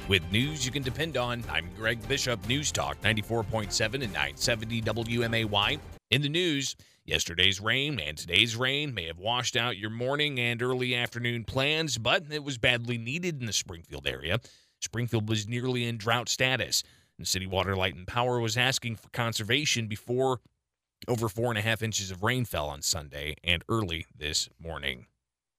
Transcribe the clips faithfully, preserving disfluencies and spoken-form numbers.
With news you can depend on, I'm Greg Bishop, News Talk ninety-four point seven and nine seventy W M A Y. In the news, yesterday's rain and today's rain may have washed out your morning and early afternoon plans, but it was badly needed in the Springfield area. Springfield was nearly in drought status, and City Water, Light, and Power was asking for conservation before over four and a half inches of rain fell on Sunday and early this morning.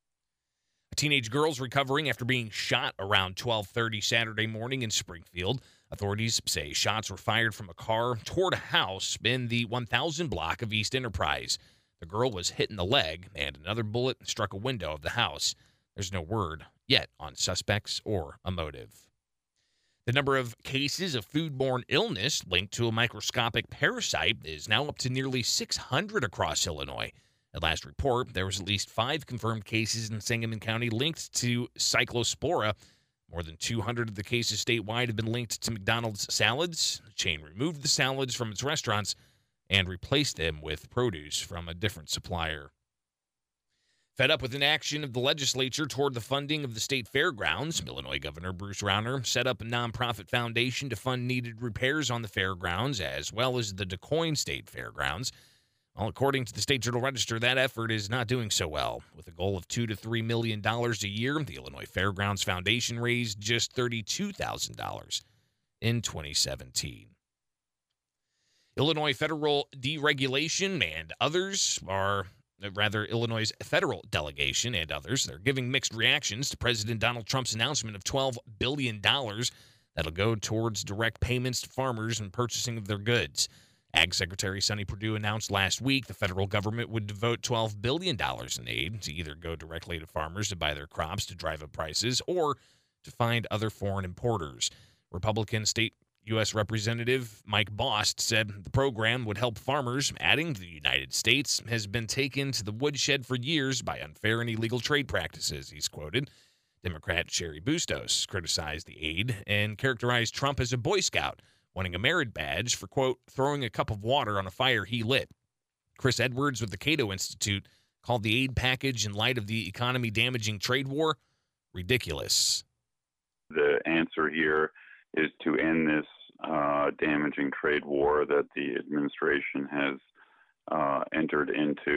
A teenage girl's recovering after being shot around twelve thirty Saturday morning in Springfield. Authorities say shots were fired from a car toward a house in the one thousand block of East Enterprise. The girl was hit in the leg, and another bullet struck a window of the house. There's no word yet on suspects or a motive. The number of cases of foodborne illness linked to a microscopic parasite is now up to nearly six hundred across Illinois. At last report, there was at least five confirmed cases in Sangamon County linked to Cyclospora. More than two hundred of the cases statewide have been linked to McDonald's salads. The chain removed the salads from its restaurants and replaced them with produce from a different supplier. Fed up with inaction of the legislature toward the funding of the state fairgrounds, Illinois Governor Bruce Rauner set up a nonprofit foundation to fund needed repairs on the fairgrounds as well as the DuQuoin State Fairgrounds. Well, according to the State Journal Register, that effort is not doing so well. With a goal of two to three million dollars a year, the Illinois Fairgrounds Foundation raised just thirty-two thousand dollars in twenty seventeen. Illinois federal deregulation and others are. Rather, Illinois' federal delegation and others, they're giving mixed reactions to President Donald Trump's announcement of twelve billion dollars that'll go towards direct payments to farmers and purchasing of their goods. Ag Secretary Sonny Perdue announced last week the federal government would devote twelve billion dollars in aid to either go directly to farmers to buy their crops to drive up prices or to find other foreign importers. Republican state U S Representative Mike Bost said the program would help farmers, adding the United States has been taken to the woodshed for years by unfair and illegal trade practices, he's quoted. Democrat Cheri Bustos criticized the aid and characterized Trump as a Boy Scout, wanting a merit badge for, quote, throwing a cup of water on a fire he lit. Chris Edwards with the Cato Institute called the aid package in light of the economy-damaging trade war ridiculous. The answer here is to end this uh, damaging trade war that the administration has uh, entered into.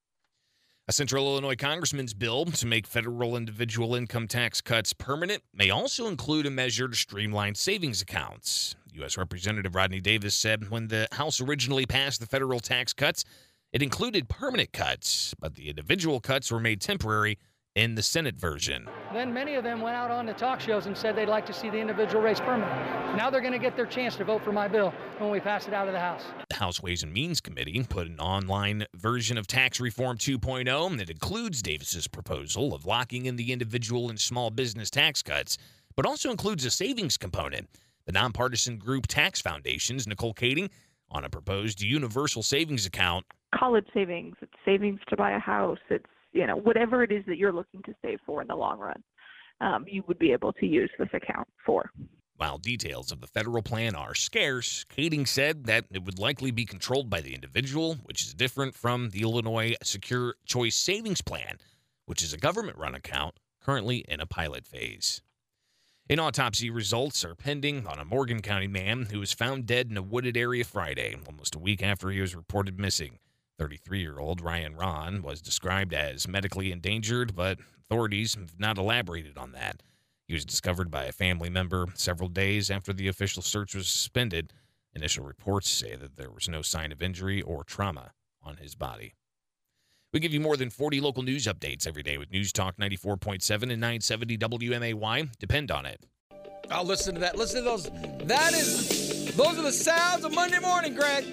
A Central Illinois congressman's bill to make federal individual income tax cuts permanent may also include a measure to streamline savings accounts. U S Representative Rodney Davis said when the House originally passed the federal tax cuts, it included permanent cuts, but the individual cuts were made temporary in the Senate version. Then many of them went out on the talk shows and said they'd like to see the individual rates permanent. Now they're going to get their chance to vote for my bill when we pass it out of the House. The House Ways and Means Committee put an online version of Tax Reform two point oh that includes Davis's proposal of locking in the individual and small business tax cuts, but also includes a savings component. The nonpartisan group Tax Foundation's Nicole Kading on a proposed universal savings account. College savings, it's savings to buy a house, it's you know, whatever it is that you're looking to save for in the long run, um, you would be able to use this account for. While details of the federal plan are scarce, Kading said that it would likely be controlled by the individual, which is different from the Illinois Secure Choice Savings Plan, which is a government-run account currently in a pilot phase. In autopsy results are pending on a Morgan County man who was found dead in a wooded area Friday, almost a week after he was reported missing. thirty-three-year-old Ryan Ron was described as medically endangered, but authorities have not elaborated on that. He was discovered by a family member several days after the official search was suspended. Initial reports say that there was no sign of injury or trauma on his body. We give you more than forty local news updates every day with News Talk ninety-four point seven and nine seventy W M A Y. Depend on it. Oh, listen to that. Listen to those. That is, those are the sounds of Monday morning, Greg.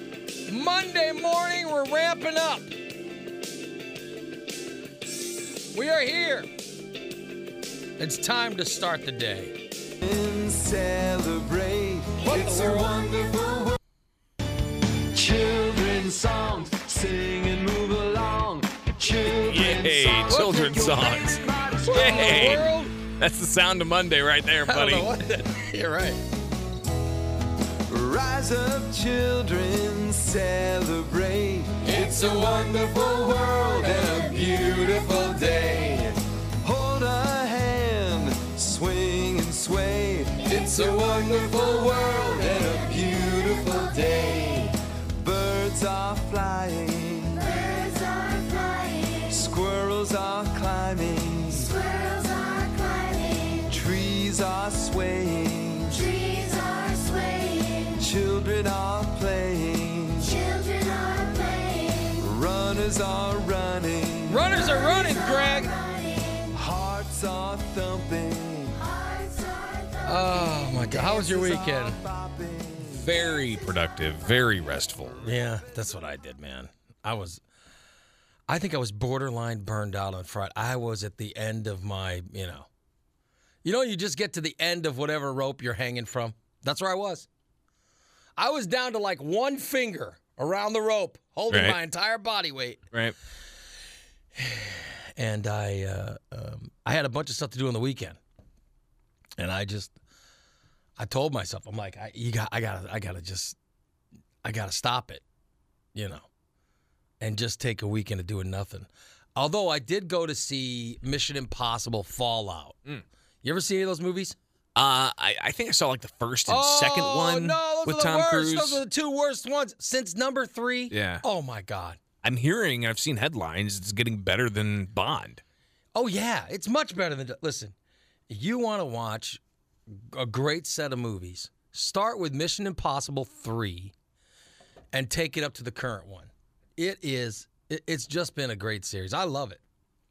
Monday morning, we're ramping up. We are here. It's time to start the day. And celebrate. It's a wonderful world. Children's songs, sing and move along. Children's Yay, songs. children's songs. Yay. That's the sound of Monday right there, buddy. I don't know what You're right. Rise up, children, celebrate. It's a wonderful world and a beautiful day. Hold a hand, swing and sway. It's a wonderful world and a beautiful day. Birds are flying. Birds are flying. Squirrels are climbing. Squirrels are climbing. Trees are swaying. Trees are swaying. Children are playing. Children are playing. Runners are running. Runners are running, Greg. Hearts are thumping. Hearts are thumping. Oh, my God. How was your weekend? Very productive, very restful. Yeah, that's what I did, man. I was, I think I was borderline burned out on Friday. I was at the end of my, you know, you know, you just get to the end of whatever rope you're hanging from. That's where I was. I was down to like one finger around the rope, holding Right. my entire body weight. Right. And I, uh, um, I had a bunch of stuff to do on the weekend, and I just, I told myself, I'm like, I, you got, I gotta, I gotta just, I gotta stop it, you know, and just take a weekend of doing nothing. Although I did go to see Mission Impossible Fallout. Mm. You ever see any of those movies? Uh, I, I think I saw like the first and oh, second one no, those with are the Tom worst. Cruise. Those are the two worst ones since number three. Yeah. Oh my God. I'm hearing, I've seen headlines, it's getting better than Bond. Oh yeah, it's much better than. Listen, you want to watch a great set of movies, start with Mission Impossible three and take it up to the current one. It is, it, it's just been a great series. I love it.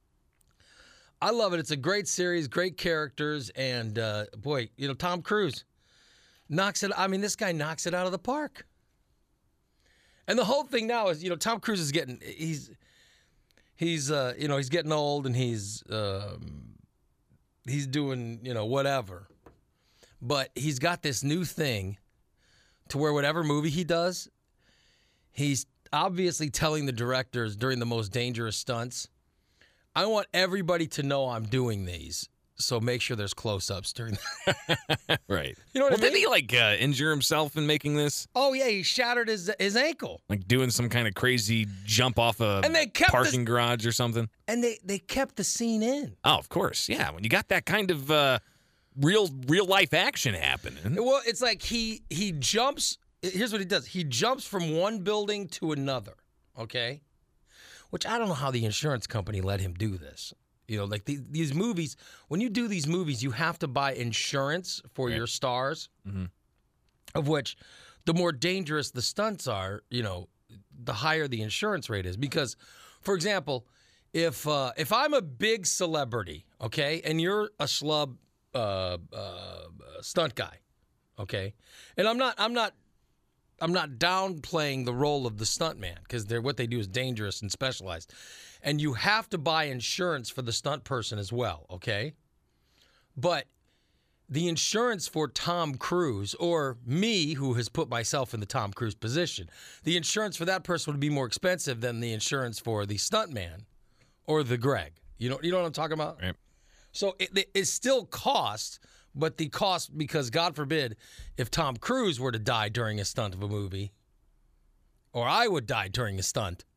I love it. It's a great series, great characters, and uh, boy, you know, Tom Cruise knocks it. I mean, this guy knocks it out of the park. And the whole thing now is, you know, Tom Cruise is getting, he's, he's, uh, you know, he's getting old and he's, um, he's doing, you know, whatever. But he's got this new thing to where whatever movie he does, he's obviously telling the directors during the most dangerous stunts, I want everybody to know I'm doing these. So make sure there's close-ups during that. Right. You know what well, I mean? did he like uh, injure himself in making this? Oh, yeah, he shattered his his ankle. Like doing some kind of crazy jump off a And they kept parking this- garage or something? And they, they kept the scene in. Oh, of course. Yeah. When you got that kind of uh, real real life action happening. Well, it's like he he jumps. Here's what he does. He jumps from one building to another, okay? Which I don't know how the insurance company let him do this. You know, like the, these movies, when you do these movies, you have to buy insurance for Right. your stars, Mm-hmm. of which the more dangerous the stunts are, you know, the higher the insurance rate is. Because, for example, if uh, if I'm a big celebrity, okay, and you're a schlub uh, uh, stunt guy, okay, and I'm not, I'm not, I'm not downplaying the role of the stuntman because they're what they do is dangerous and specialized, and you have to buy insurance for the stunt person as well, okay? But the insurance for Tom Cruise or me, who has put myself in the Tom Cruise position, the insurance for that person would be more expensive than the insurance for the stuntman or the Greg. You know, you know what I'm talking about? Right. So it, it, it still costs, but the cost, because God forbid, if Tom Cruise were to die during a stunt of a movie, or I would die during a stunt,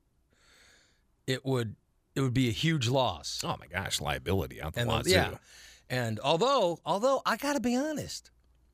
it would it would be a huge loss. Oh, my gosh. Liability out the And lot, yeah, too. and although although I got to be honest,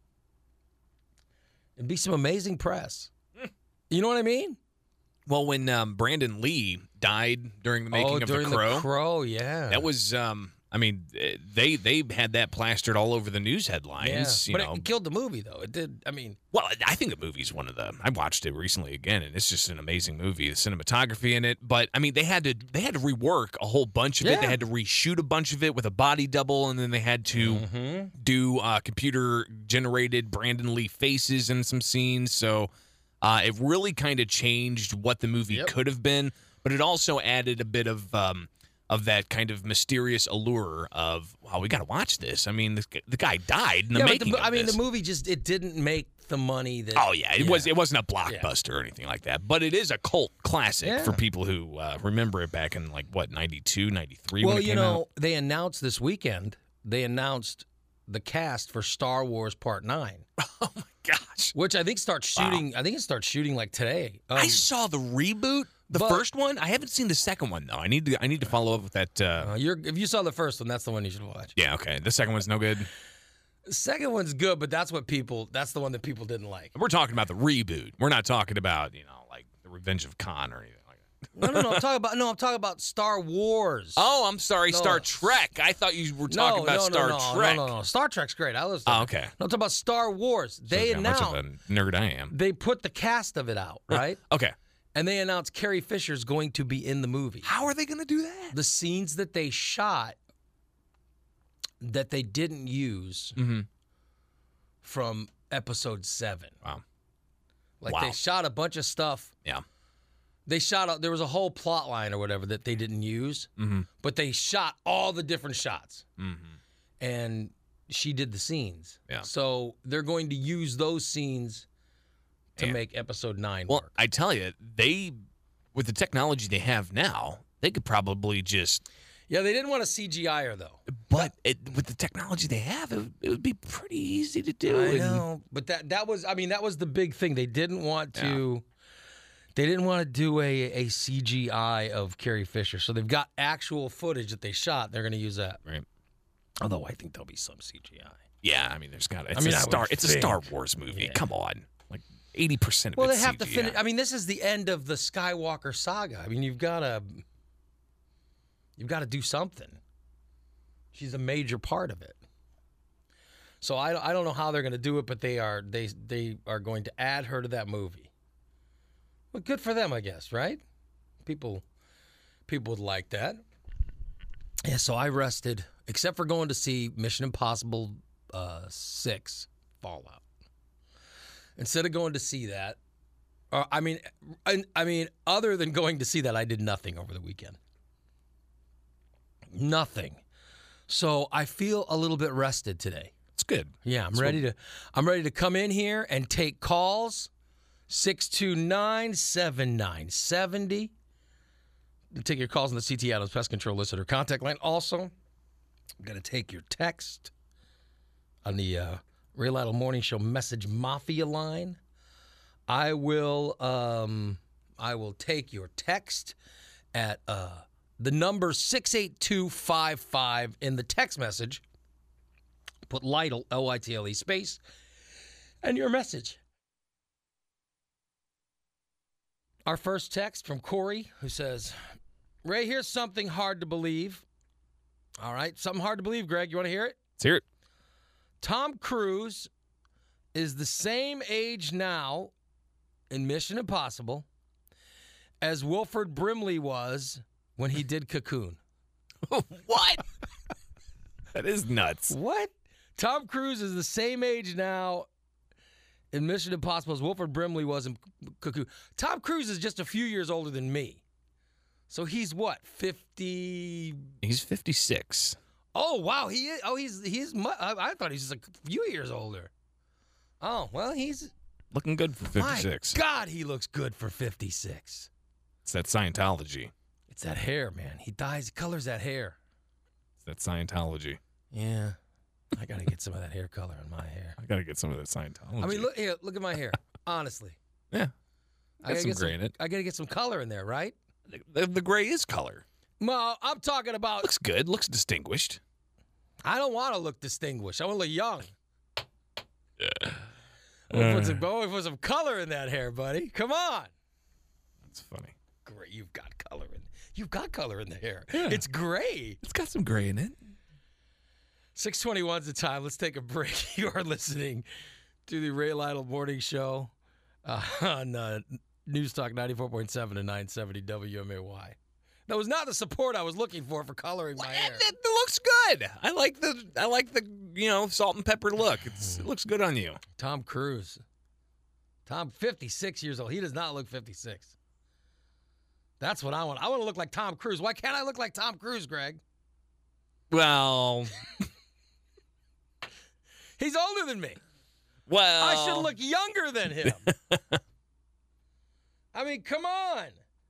it'd be some amazing press. You know what I mean? Well, when um, Brandon Lee died during the making oh, of during The Crow, the Crow, yeah, that was, um, I mean, eh, they they had that plastered all over the news headlines. yeah. You But know, it killed the movie, though. It did. I mean, well, I think the movie's one of the. I watched it recently again, and it's just an amazing movie. The cinematography in it, but I mean, they had to they had to rework a whole bunch of it. They Yeah. had to reshoot a bunch of it with a body double, and then they had to mhm. do uh, computer generated Brandon Lee faces in some scenes. So uh, it really kind of changed what the movie Yep. could have been, but it also added a bit of. Um, of that kind of mysterious allure of, wow, we got to watch this. I mean, this, the guy died in the yeah, but making the, of I mean, this. the movie just it didn't make the money that. Oh yeah, it was. It wasn't a blockbuster Yeah. or anything like that, but it is a cult classic Yeah. for people who uh, remember it back in like what ninety-two, ninety-three. Well, when it you came know, out. they announced this weekend. They announced the cast for Star Wars Part Nine, Oh my gosh, which I think starts shooting. I think it starts shooting like today. Um, I saw the reboot, the but- first one. I haven't seen the second one though. I need to. I need to follow up with that. Uh, uh, you're, if you saw the first one, that's the one you should watch. yeah, okay. The second one's no good. The second one's good, but that's what people. That's the one that people didn't like. We're talking about the reboot. We're not talking about, you know, like the Revenge of Khan or anything like that. No, no, no. I'm talking about no. I'm talking about Star Wars. Oh, I'm sorry, No. Star Trek. I thought you were talking no, about no, Star no, no, Trek. No, no, no. Star Trek's great. I love. Oh, Star okay. Trek. No, I'm talking about Star Wars. They Shows you how much announced. of a nerd I am. They put the cast of it out, right? Okay. And they announced Carrie Fisher's going to be in the movie. How are they going to do that? The scenes that they shot that they didn't use Mm-hmm. from episode seven. Wow. Like Wow. they shot a bunch of stuff. Yeah. They shot a, there was a whole plot line or whatever that they didn't use, Mm-hmm. but they shot all the different shots. Mm-hmm. And she did the scenes. Yeah. So they're going to use those scenes to Yeah. make episode nine Well, work. I tell you, they, with the technology they have now, they could probably just, Yeah, they didn't want to C G I her though. but it, with the technology they have, it, would- it would be pretty easy to do. I and- know, but that that was I mean that was the big thing. They didn't want to they didn't want to do a, a C G I of Carrie Fisher. So they've got actual footage that they shot. They're going to use that. Right. Although I think there'll be some C G I. Yeah, I mean, there's got. It's mean, a I would Star. It's a Star think. Wars movie. Yeah. Come on, like eighty percent of Well, they it's have to C G I. finish. I mean, this is the end of the Skywalker saga. I mean, you've got to you've got to do something. She's a major part of it. So I, I don't know how they're going to do it, but they are they they are going to add her to that movie. Well, good for them, I guess, right? People people would like that. Yeah, so I rested, except for going to see Mission Impossible uh, six Fallout. Instead of going to see that, or I mean, I, I mean, other than going to see that, I did nothing over the weekend. Nothing. So I feel a little bit rested today. It's good. Yeah, I'm So- ready to. I'm ready to come in here and take calls. six two nine, seven nine seven zero. Take your calls on the C T Adams Pest Control Listener contact line. Also, I'm going to take your text on the uh, Ray Lytle Morning Show Message Mafia line. I will um, I will take your text at uh, the number six eight two five five in the text message. Put Lytle, L Y T L E space, and your message. Our first text from Corey, who says, Ray, here's something hard to believe. All right, something hard to believe, Greg. You want to hear it? Let's hear it. Tom Cruise is the same age now in Mission Impossible as Wilford Brimley was when he did Cocoon. What? That is nuts. What? Tom Cruise is the same age now in Mission Impossible as Wilford Brimley was in Cocoon. Tom Cruise is just a few years older than me. So he's what, fifty? He's fifty-six. Oh, wow. He is. Oh, he's he's. mu- I, I thought he's just a few years older. Oh, well, he's. Looking good for fifty-six. My God, he looks good for fifty-six. It's that Scientology. It's that hair, man. He dyes, colors that hair. It's that Scientology. Yeah. I got to get some of that hair color in my hair. I got to get some of that Scientology. I mean, look here. Look at my hair. Honestly. Yeah. I Got gotta some get gray in it. I got to get some color in there, right? The, the gray is color. No, I'm talking about. Looks good. Looks distinguished. I don't want to look distinguished. I want to look young. Yeah. I want to put some, I wanna put some color in that hair, buddy. Come on. That's funny. Great. You've got color in. You've got color in the hair. Yeah. It's gray. It's got some gray in it. six twenty-one is the time. Let's take a break. You are listening to the Ray Lytle Morning Show uh, on uh, News Talk ninety-four point seven and nine seventy W M A Y. That was not the support I was looking for for coloring my hair. It, it looks good. I like the I like the you know salt and pepper look. It's, it looks good on you. Tom Cruise. Tom, fifty-six years old. He does not look fifty-six. That's what I want. I want to look like Tom Cruise. Why can't I look like Tom Cruise, Greg? Well, He's older than me. well, I should look younger than him. I mean, come on.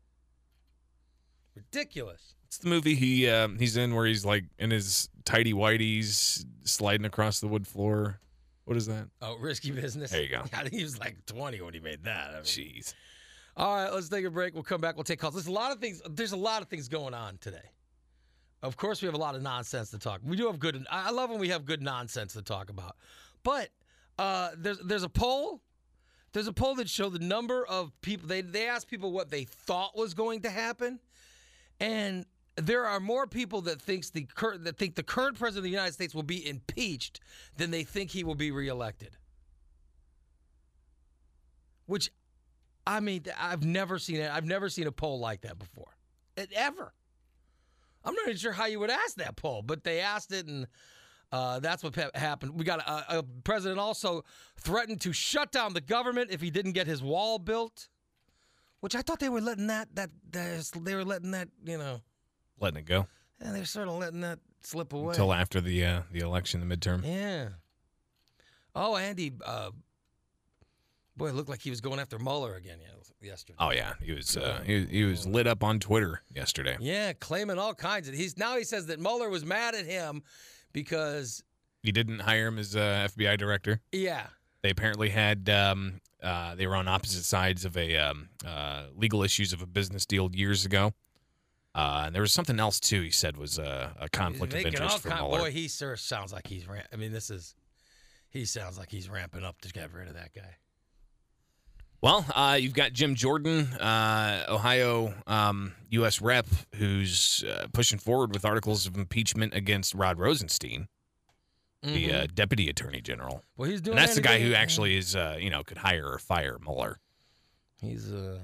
Ridiculous. It's the movie he um, he's in where he's like in his tidy whities sliding across the wood floor. What is that? Oh, Risky Business. There you go. I think he was like twenty when he made that. I mean, Jeez. all right, let's take a break. We'll come back. We'll take calls. There's a lot of things. There's a lot of things going on today. Of course, we have a lot of nonsense to talk. We do have good. I love when we have good nonsense to talk about. But uh, there's there's a poll. There's a poll that showed the number of people. They they asked people what they thought was going to happen, and there are more people that thinks the cur- that think the current president of the United States will be impeached than they think he will be reelected. Which, I mean, I've never seen it. I've never seen a poll like that before, ever. I'm not even sure how you would ask that poll, but they asked it, and uh, that's what ha- happened. We got a, a president also threatened to shut down the government if he didn't get his wall built, which I thought they were letting that that, that they were letting that you know. Letting it go. Yeah, they're sort of letting that slip away. Until after the uh, the election, the midterm. Yeah. Oh, Andy, uh, boy, it looked like he was going after Mueller again yesterday. Oh, yeah. He was uh, he, he was lit up on Twitter yesterday. Yeah, claiming all kinds of he's now he says that Mueller was mad at him because he didn't hire him as uh, F B I director. Yeah. They apparently had um, uh, they were on opposite sides of a um, uh, legal issues of a business deal years ago. Uh, and there was something else, too, he said was uh, a conflict of interest for con- Mueller. Boy, he sure sounds like he's ramp- I mean, this is he sounds like he's ramping up to get rid of that guy. Well, uh, you've got Jim Jordan, uh, Ohio um, U S rep, who's uh, pushing forward with articles of impeachment against Rod Rosenstein, mm-hmm. the uh, deputy attorney general. Well, he's doing and that's the guy anything- who actually is, uh, you know, could hire or fire Mueller. He's, uh,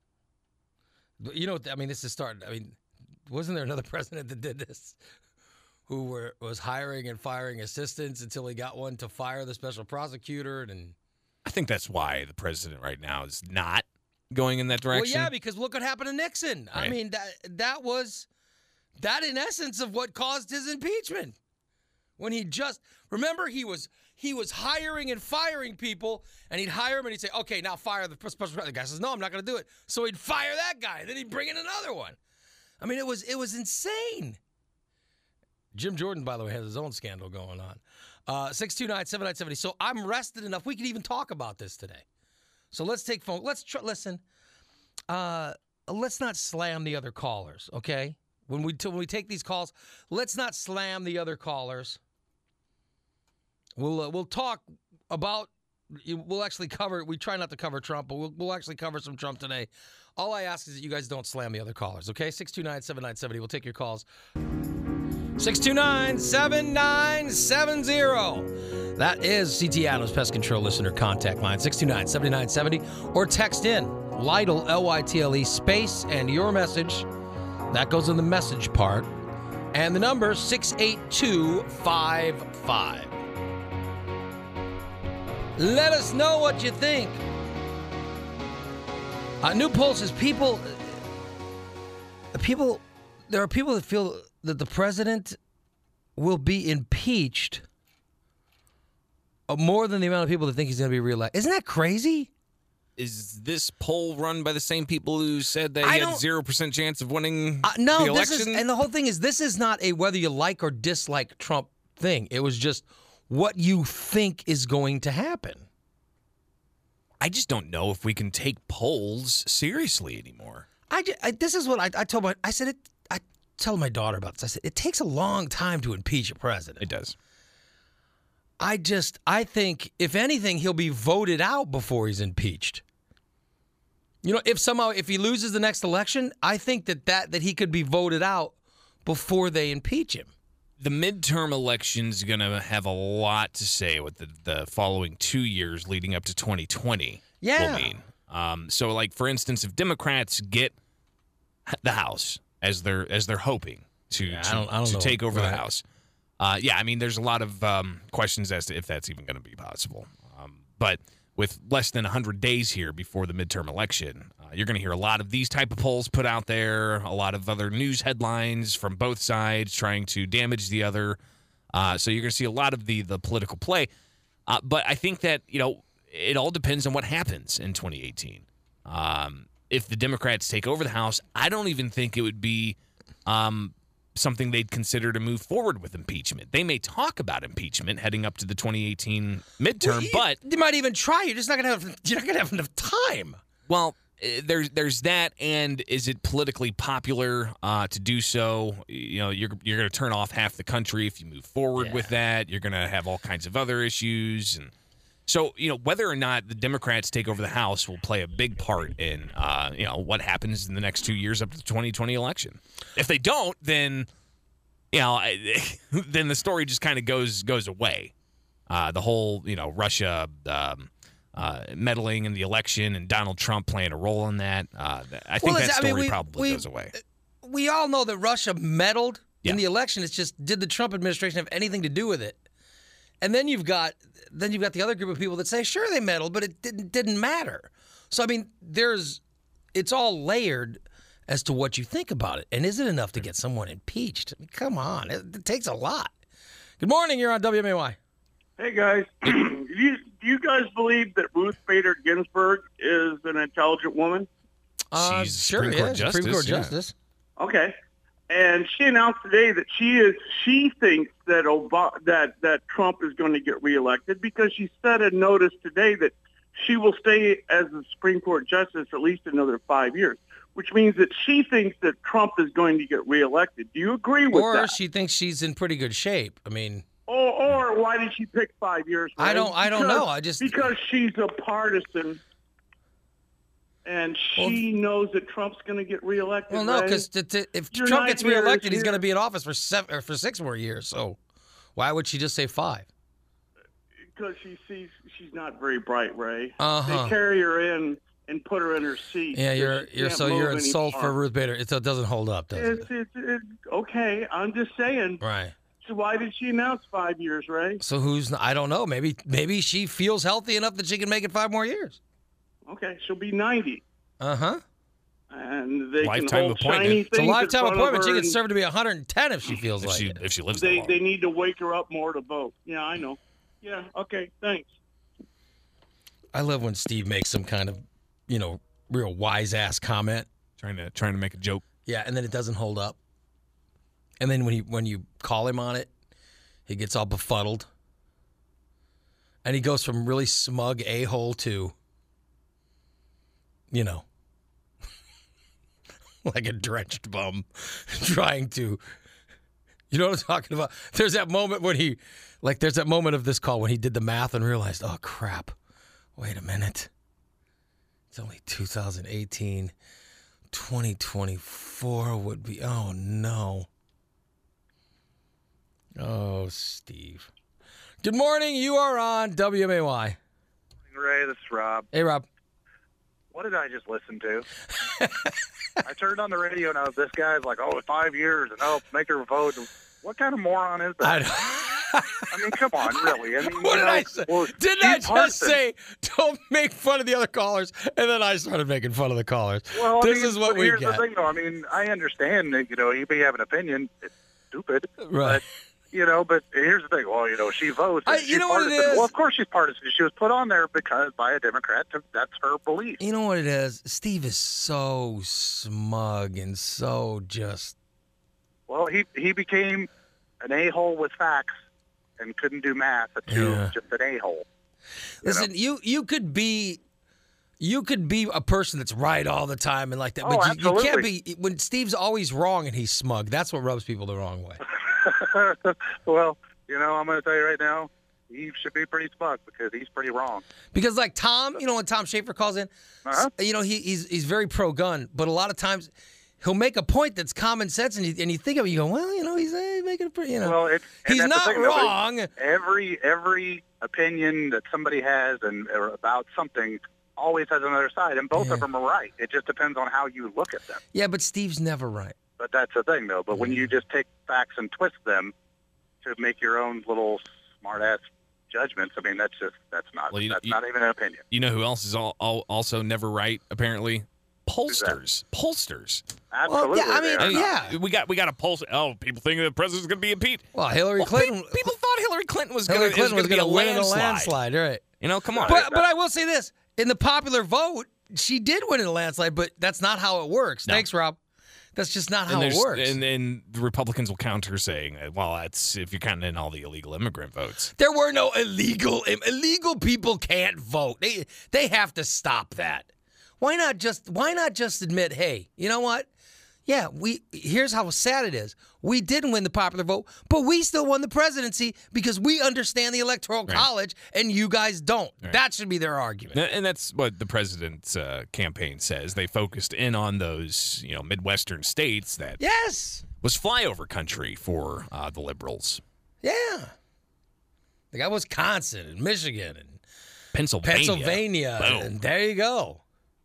you know, I mean, this is starting. I mean, wasn't there another president that did this, who were was hiring and firing assistants until he got one to fire the special prosecutor? And I think that's why the president right now is not going in that direction. well, yeah, because look what happened to Nixon. I Right. mean, that that was that in essence of what caused his impeachment. When he just remember he was he was hiring and firing people, and he'd hire him and he'd say, "Okay, now fire the special prosecutor." The guy says, "No, I'm not going to do it." So he'd fire that guy. Then he'd bring in another one. I mean, it was it was insane. Jim Jordan, by the way, has his own scandal going on. Uh, six two nine, seven nine seven zero. So I'm rested enough. We can even talk about this today. So let's take phone. Let's tr- listen. Uh, let's not slam the other callers, okay? When we t- when we take these calls, let's not slam the other callers. We'll uh, we'll talk about. We'll actually cover. We try not to cover Trump, but we'll we'll actually cover some Trump today. All I ask is that you guys don't slam the other callers, okay? six two nine, seven nine seven zero. We'll take your calls. six two nine, seven nine seven zero. That is C T Adams Pest Control listener contact line, six two nine, seven nine seven zero. Or text in Lytle, L Y T L E, space, and your message. That goes in the message part. And the number, six eight two five five. Let us know what you think. Uh, new poll says people, uh, people, there are people that feel that the president will be impeached uh, more than the amount of people that think he's going to be reelected. Isn't that crazy? Is this poll run by the same people who said that I he had don't- zero percent chance of winning Uh, no, the this election? is, and the whole thing is, this is not a whether you like or dislike Trump thing. It was just what you think is going to happen. I just don't know if we can take polls seriously anymore. I, ju- I this is what I, I told my I said it. I told my daughter about this. I said it takes a long time to impeach a president. It does. I just I think if anything he'll be voted out before he's impeached. You know, if somehow if he loses the next election, I think that that, that he could be voted out before they impeach him. The midterm election's going to have a lot to say what the, the following two years leading up to twenty twenty Yeah. will mean. Um, so, like, for instance, if Democrats get the House, as they're as they're hoping to, Yeah, I to, don't- I don't to know. take over Right. the House, uh, yeah, I mean, there's a lot of um, questions as to if that's even going to be possible. Um, but with less than one hundred days here before the midterm election, uh, you're going to hear a lot of these type of polls put out there, a lot of other news headlines from both sides trying to damage the other. Uh, so you're going to see a lot of the the political play. Uh, but I think that, you know, it all depends on what happens in twenty eighteen. Um, if the Democrats take over the House, I don't even think it would be um, something they'd consider to move forward with impeachment. They may talk about impeachment heading up to the twenty eighteen midterm, Well, you- but you might even try. You're just not gonna have. You're not gonna have enough time. well, uh, there's there's that, and is it politically popular uh, to do so? You know, you're you're going to turn off half the country if you move forward Yeah. with that. You're going to have all kinds of other issues, and so you know whether or not the Democrats take over the House will play a big part in uh, you know what happens in the next two years up to the twenty twenty election. If they don't, then you know I- then the story just kind of goes goes away. Uh, the whole you know Russia. Um, Uh, meddling in the election and Donald Trump playing a role in that. Uh, I think Well, that it's- I story mean, we- probably we- goes away. We all know that Russia meddled Yeah. in the election. It's just, did the Trump administration have anything to do with it? And then you've got then you've got the other group of people that say, sure, they meddled, but it didn't didn't matter. So I mean, there's it's all layered as to what you think about it. And is it enough to get someone impeached? I mean, come on, it, it takes a lot. Good morning. You're on W M A Y. Hey guys, do you do you guys believe that Ruth Bader Ginsburg is an intelligent woman? Uh, She's sure, Supreme yeah, Court Supreme Court Justice, yeah. Justice. Okay, and she announced today that she is she thinks that Obama, that that Trump is going to get reelected because she said a notice today that she will stay as the Supreme Court Justice for at least another five years, which means that she thinks that Trump is going to get reelected. Do you agree with Or that? she thinks she's in pretty good shape. I mean, Or, or why did she pick five years? I Ray? don't- I don't Because- know. I just- because she's a partisan, and she knows that Trump's going to get reelected. well, no, Ray. because if Your Trump gets nightmare is reelected, he's here. going to be in office for seven or for six more years. So why would she just say five? because she sees she's not very bright, Ray. Uh-huh. They carry her in and put her in her seat. Yeah, because you're she you're can't so you're move insult for anymore. Ruth Bader. It doesn't hold up, does It's, it? it's, it's okay. I'm just saying. Right. So why did she announce five years, Ray? So who's? I don't know. Maybe maybe she feels healthy enough that she can make it five more years. Okay, she'll be ninety. Uh huh. And they Lifetime can hold appointment. shiny It's It's a things in lifetime front of appointment. She her can and serve to be one hundred ten if she feels If like she it. if she lives that They long. they need to wake her up more to vote. Yeah, I know. Yeah. Okay. Thanks. I love when Steve makes some kind of, you know, real wise ass comment. trying to trying to make a joke. Yeah, and then it doesn't hold up. And then when he when you call him on it, he gets all befuddled. And he goes from really smug a-hole to, you know, like a drenched bum trying to, you know what I'm talking about? There's that moment when he, like there's that moment of this call when he did the math and realized, oh crap, wait a minute. It's only two thousand eighteen. twenty twenty-four would be, oh no. Oh, Steve. Good morning. You are on W M A Y. Ray, this is Rob. Hey, Rob. What did I just listen to? I turned on the radio and I was, this guy's like, oh, five years and oh, make her vote. What kind of moron is that? I, I mean, come on, really. I mean, what you did know, I say? well, Didn't I Steve just Hartson- say, don't make fun of the other callers? And then I started making fun of the callers. Well, I this mean, is what but we here's get. the thing, though. I mean, I understand that, you know, he may have an opinion. It's stupid. Right. But, you know, but here's the thing. Well, you know, she votes. and I- you she's know what it partisan. is? Well, of course she's partisan. She was put on there because by a Democrat. To, that's her belief. You know what it is? Steve is so smug and so just. Well, he he became an a-hole with facts and couldn't do math to Yeah. just an a-hole. Listen, you you could be you could be a person that's right all the time and like that, Oh, but you, you can't absolutely. be when Steve's always wrong and he's smug. That's what rubs people the wrong way. Well, you know, I'm going to tell you right now, he should be pretty smug because he's pretty wrong. Because like Tom, you know, when Tom Schaefer calls in, Uh-huh. s- you know, he, he's he's very pro gun, but a lot of times he'll make a point that's common sense, and you, and you think of it, you go, well, you know, he's uh, making a pretty, you know, Well, it, and he's that's the not thing, though, wrong. Every every opinion that somebody has and or about something always has another side, and both Yeah. of them are right. It just depends on how you look at them. Yeah, but Steve's never right. But that's the thing, though. But when you just take facts and twist them to make your own little smart-ass judgments, I mean, that's just that's not Well, you- that's you- not even an opinion. You know who else is all, all, also never right? Apparently, that? pollsters. Pollsters. Absolutely. yeah, I mean, they are not. yeah. we got we got a poll. Oh, people think the president's going to be impeached. Well, Hillary Well, Clinton, pe- people thought Hillary Clinton was going Hillary to Clinton was going to be a win in a landslide. landslide, right? You know, come on. But but I will say this: in the popular vote, she did win in a landslide, but that's not how it works. No. Thanks, Rob. That's just not how and it there's- works. And then the Republicans will counter saying, uh, well, that's if you're counting in all the illegal immigrant votes. There were no illegal illegal people can't vote. They they have to stop that. Why not just why not just admit, hey, you know what? Yeah, we here's how sad it is. We didn't win the popular vote, but we still won the presidency because we understand the Electoral Right. College and you guys don't. Right. That should be their argument. And that's what the president's uh, campaign says. They focused in on those, you know, Midwestern states that Yes. was flyover country for uh, the liberals. Yeah. They got Wisconsin and Michigan and Pennsylvania. Pennsylvania. Boom. And there you go.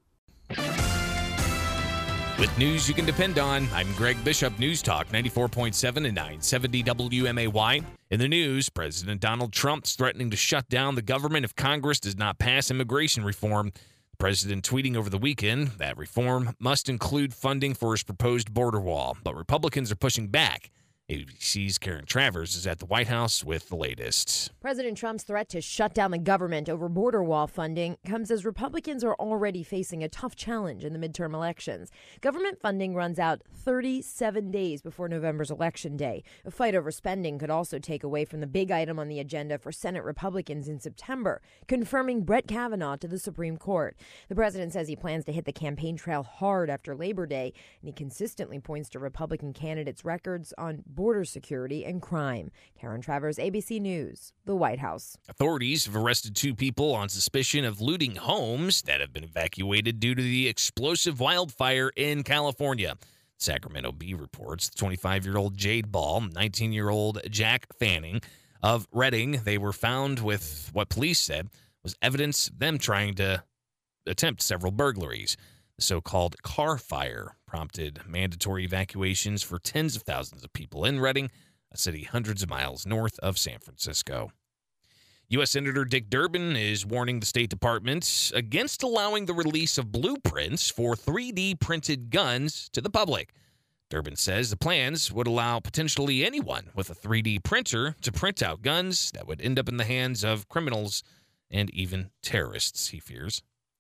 With news you can depend on, I'm Greg Bishop, News Talk ninety-four point seven and nine seventy W M A Y. In the news, President Donald Trump's threatening to shut down the government if Congress does not pass immigration reform. The president tweeting over the weekend that reform must include funding for his proposed border wall, but Republicans are pushing back. A B C's Karen Travers is at the White House with the latest. President Trump's threat to shut down the government over border wall funding comes as Republicans are already facing a tough challenge in the midterm elections. Government funding runs out thirty-seven days before November's election day. A fight over spending could also take away from the big item on the agenda for Senate Republicans in September, confirming Brett Kavanaugh to the Supreme Court. The president says he plans to hit the campaign trail hard after Labor Day, and he consistently points to Republican candidates' records on border security and crime. Karen Travers, A B C News, the White House. Authorities have arrested two people on suspicion of looting homes that have been evacuated due to the explosive wildfire in California. Sacramento Bee reports the twenty-five-year-old Jade Ball, nineteen-year-old Jack Fanning of Redding. They were found with what police said was evidence of them trying to attempt several burglaries. The so-called car fire prompted mandatory evacuations for tens of thousands of people in Redding, a city hundreds of miles north of San Francisco. U S. Senator Dick Durbin is warning the State Department against allowing the release of blueprints for three D printed guns to the public. Durbin says the plans would allow potentially anyone with a three D printer to print out guns that would end up in the hands of criminals and even terrorists, he fears.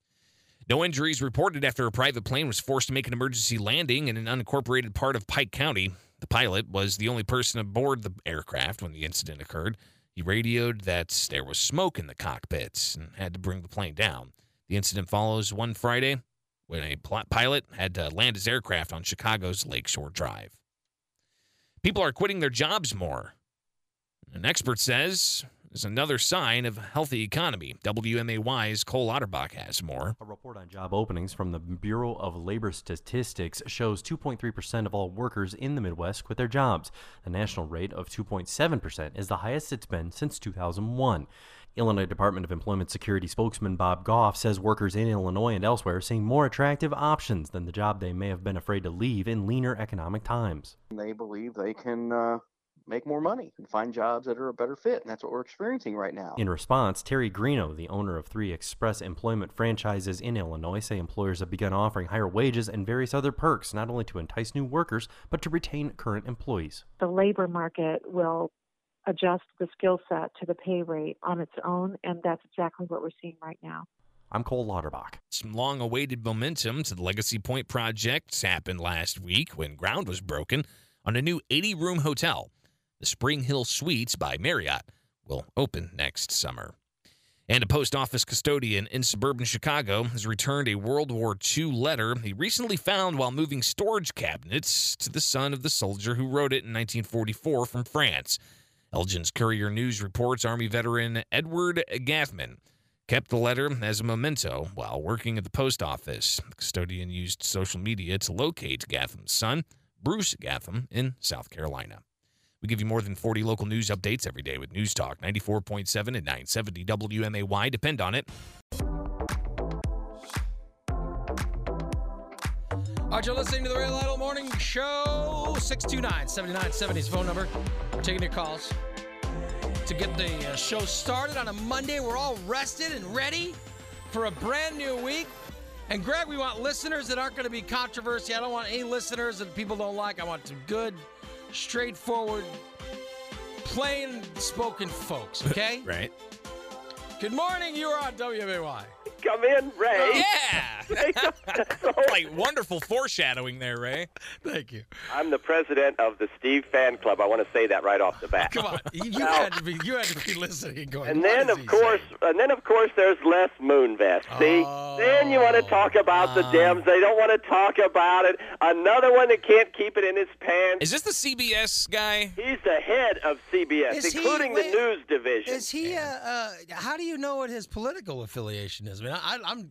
No injuries reported after a private plane was forced to make an emergency landing in an unincorporated part of Pike County. The pilot was the only person aboard the aircraft when the incident occurred. He radioed that there was smoke in the cockpit and had to bring the plane down. The incident follows one Friday when a pilot had to land his aircraft on Chicago's Lakeshore Drive. People are quitting their jobs more. An expert says is another sign of a healthy economy. W M A Y's Cole Otterbach has more. A report on job openings from the Bureau of Labor Statistics shows two point three percent of all workers in the Midwest quit their jobs. The national rate of two point seven percent is the highest it's been since two thousand one. Illinois Department of Employment Security spokesman Bob Goff says workers in Illinois and elsewhere are seeing more attractive options than the job they may have been afraid to leave in leaner economic times. They believe they can uh, make more money and find jobs that are a better fit, and that's what we're experiencing right now. In response, Terry Greeno, the owner of three express employment franchises in Illinois, say employers have begun offering higher wages and various other perks, not only to entice new workers, but to retain current employees. The labor market will adjust the skill set to the pay rate on its own, and that's exactly what we're seeing right now. I'm Cole Lauterbach. Some long-awaited momentum to the Legacy Point project happened last week when ground was broken on a new eighty-room hotel. The Spring Hill Suites by Marriott will open next summer. And a post office custodian in suburban Chicago has returned a World War Two letter he recently found while moving storage cabinets to the son of the soldier who wrote it in nineteen forty-four from France. Elgin's Courier News reports Army veteran Edward Gathman kept the letter as a memento while working at the post office. The custodian used social media to locate Gatham's son, Bruce Gatham, in South Carolina. We give you more than forty local news updates every day with News Talk ninety-four point seven and nine seventy W M A Y. Depend on it. All right, you're listening to the Ray Lytle Morning Show. six two nine, seven nine seven zero is phone number. We're taking your calls to get the uh, show started on a Monday. We're all rested and ready for a brand new week. And, Greg, we want listeners that aren't going to be controversy. I don't want any listeners that people don't like. I want some good, straightforward, plain-spoken folks, okay? Right. Good morning. You are on W M A Y. come in, Ray. Yeah. Like wonderful foreshadowing there, Ray. Thank you. I'm the president of the Steve Fan Club. I want to say that right off the bat. Come on, you, you Now- had to be you had to be listening and going. And "What then, is of he course, and then of course, there's Les Moonves. See, then you want to talk about the Dems. They don't want to talk about it. Another one that can't keep it in his pants. Is this the C B S guy? He's the head of C B S, Is he- including wait, the news division. Is he? Uh, uh, how do you know what his political affiliation is? I mean, I, I'm.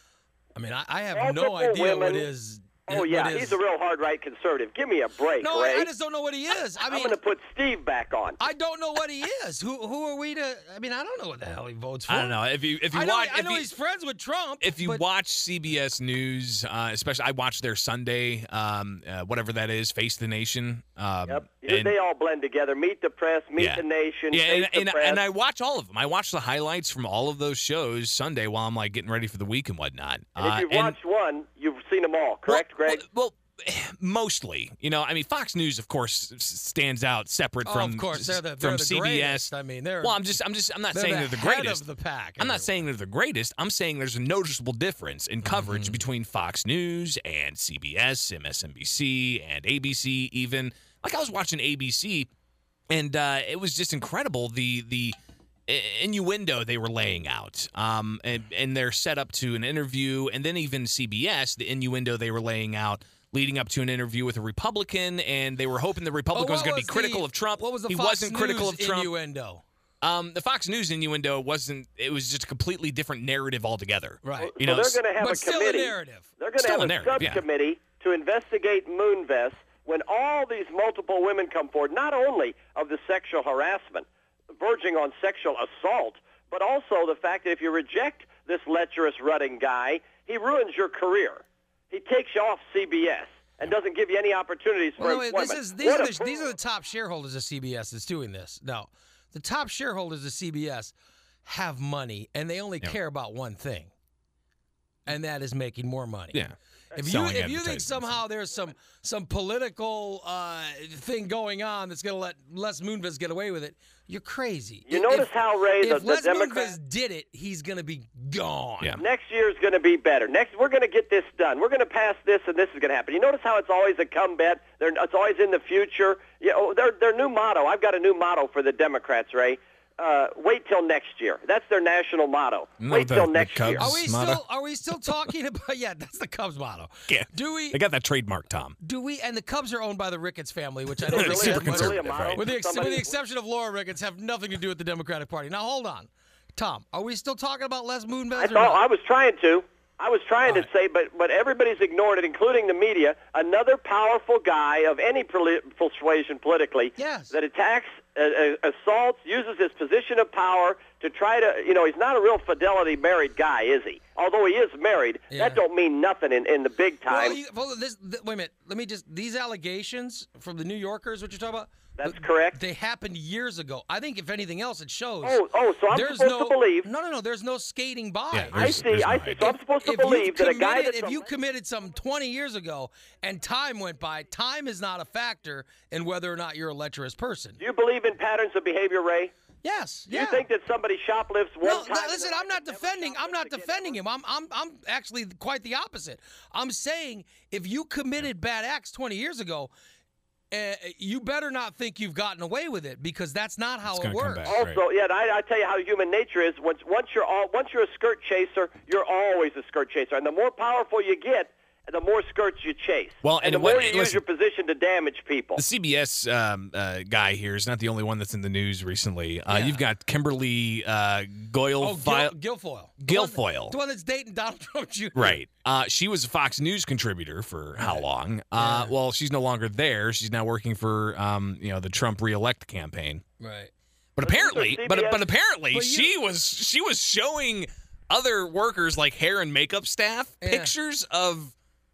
I mean, I, I have no Multiple idea what women- his. Oh what yeah, his- he's a real hard right conservative. Give me a break, No, Ray. I just don't know what he is. I I'm mean, going to put Steve back on. I don't know what he is. Who who are we to? I mean, I don't know what the hell he votes for. I don't know. If you if you I know, watch, I if know you, he's friends with Trump. if you but- watch C B S News, uh, especially I watch their Sunday, um, uh, whatever that is, Face the Nation. Um, Yep. and- they all blend together. Meet the Press, Meet Yeah. the Nation, Yeah, Face and, the and, Press. and I watch all of them. I watch the highlights from all of those shows Sunday while I'm like getting ready for the week and whatnot. and if Uh, you've and- watched one, you've seen them all, correct, Greg? Well, mostly, you know, I mean, Fox News, of course, s- stands out separate Oh, from of course, they're the- from they're the C B S. greatest. I mean, they're- well, I'm just, I'm just, I'm not they're saying the they're the head greatest of the pack, I'm not saying they're the greatest. I'm saying there's a noticeable difference in coverage Mm-hmm. between Fox News and C B S, M S N B C, and A B C. Even like I was watching A B C, and uh, it was just incredible the the innuendo they were laying out, um, and, and they're set up to an interview, and then even C B S, the innuendo they were laying out leading up to an interview with a Republican, and they were hoping the Republican Oh, was what going to be was critical the- of Trump. What was the he Fox wasn't critical News of Trump. innuendo? Um, the Fox News innuendo wasn't. It was just a completely different narrative altogether. Right. You so know, they're going to have but a still committee. a narrative. They're going to Still have a a, narrative, yeah. subcommittee to investigate Moonves when all these multiple women come forward, not only of the sexual harassment, verging on sexual assault, but also the fact that if you reject this lecherous rutting guy, he ruins your career. He takes you off C B S and doesn't give you any opportunities for Well, no, wait, employment. this is these What are a the, these are the top shareholders of C B S that's doing this. No, the top shareholders of C B S have money, and they only Yeah. care about one thing, and that is making more money. Yeah. If you Selling if you think advertisements. somehow there's some some political uh, thing going on that's going to let Les Moonves get away with it, you're crazy. You If- notice if- how, Ray, the, if the Les Democrats... Moonves did it, he's going to be gone. Yeah. Next year is going to be better. Next, we're going to get this done. We're going to pass this, and this is going to happen. You notice how it's always a comeback. They're, it's always in the future. You know, their their new motto. I've got a new motto for the Democrats, Ray. Uh, wait till next year. That's their national motto. No, wait the- till the next year. Cubs. Are we Motto. still are we still talking about? Yeah, that's the Cubs motto. Yeah. Do we? They got that trademark, Tom. Do we? And the Cubs are owned by the Ricketts family, which I don't Really? really Super have much- conservative, Really a motto? right? With the, ex- Somebody- with the exception of Laura Ricketts, have nothing to do with the Democratic Party. Now hold on, Tom. Are we still talking about Les Moonves? I or thought not? I was trying to. I was trying All to right. say, but but everybody's ignored it, including the media. Another powerful guy of any poli- persuasion politically Yes. that attacks, uh, uh, assaults, uses his position of power to try to, you know, he's not a real fidelity married guy, is he? Although he is married, Yeah. that don't mean nothing in, in the big time. Well, you, well this, th- wait a minute. Let me just. These allegations from the New Yorkers, what you're talking about? That's th- correct. They happened years ago. I think, if anything else, it shows. Oh, oh, so I'm there's supposed no, to believe. No, no, no. There's no skating by. Yeah, I there's- see, there's no I see. hiding. So I'm supposed to If you believe that a guy committed- that's if you committed something twenty years ago and time went by, time is not a factor in whether or not you're a lecherous person. Do you believe in patterns of behavior, Ray? Yes. Do yeah. you think that somebody shoplifts one No, time? no, and listen, then I'm not never defending. I'm not shoplifts again defending him. I'm, I'm, I'm actually quite the opposite. I'm saying if you committed bad acts twenty years ago, uh, you better not think you've gotten away with it, because that's not how It's it gonna come works. back. Also, yeah, I, I tell you how human nature is. Once once you're all once you're a skirt chaser, you're always a skirt chaser, and the more powerful you get, the more skirts you chase. Well, and, and the more what- you use listen- your position to damage people. The C B S um, uh, guy here is not the only one that's in the news recently. Uh, Yeah. You've got Kimberly uh, Goyle. Oh, Fi- Gil, Guilfoyle. The Guilfoyle. one- The one that's dating Donald Trump Junior Right. Uh, she was a Fox News contributor for how long? Uh, Yeah. Well, she's no longer there. She's now working for um, you know the Trump reelect campaign. Right. But But these are apparently, but C B S but apparently, But you- she was she was showing other workers like hair and makeup staff Yeah. pictures of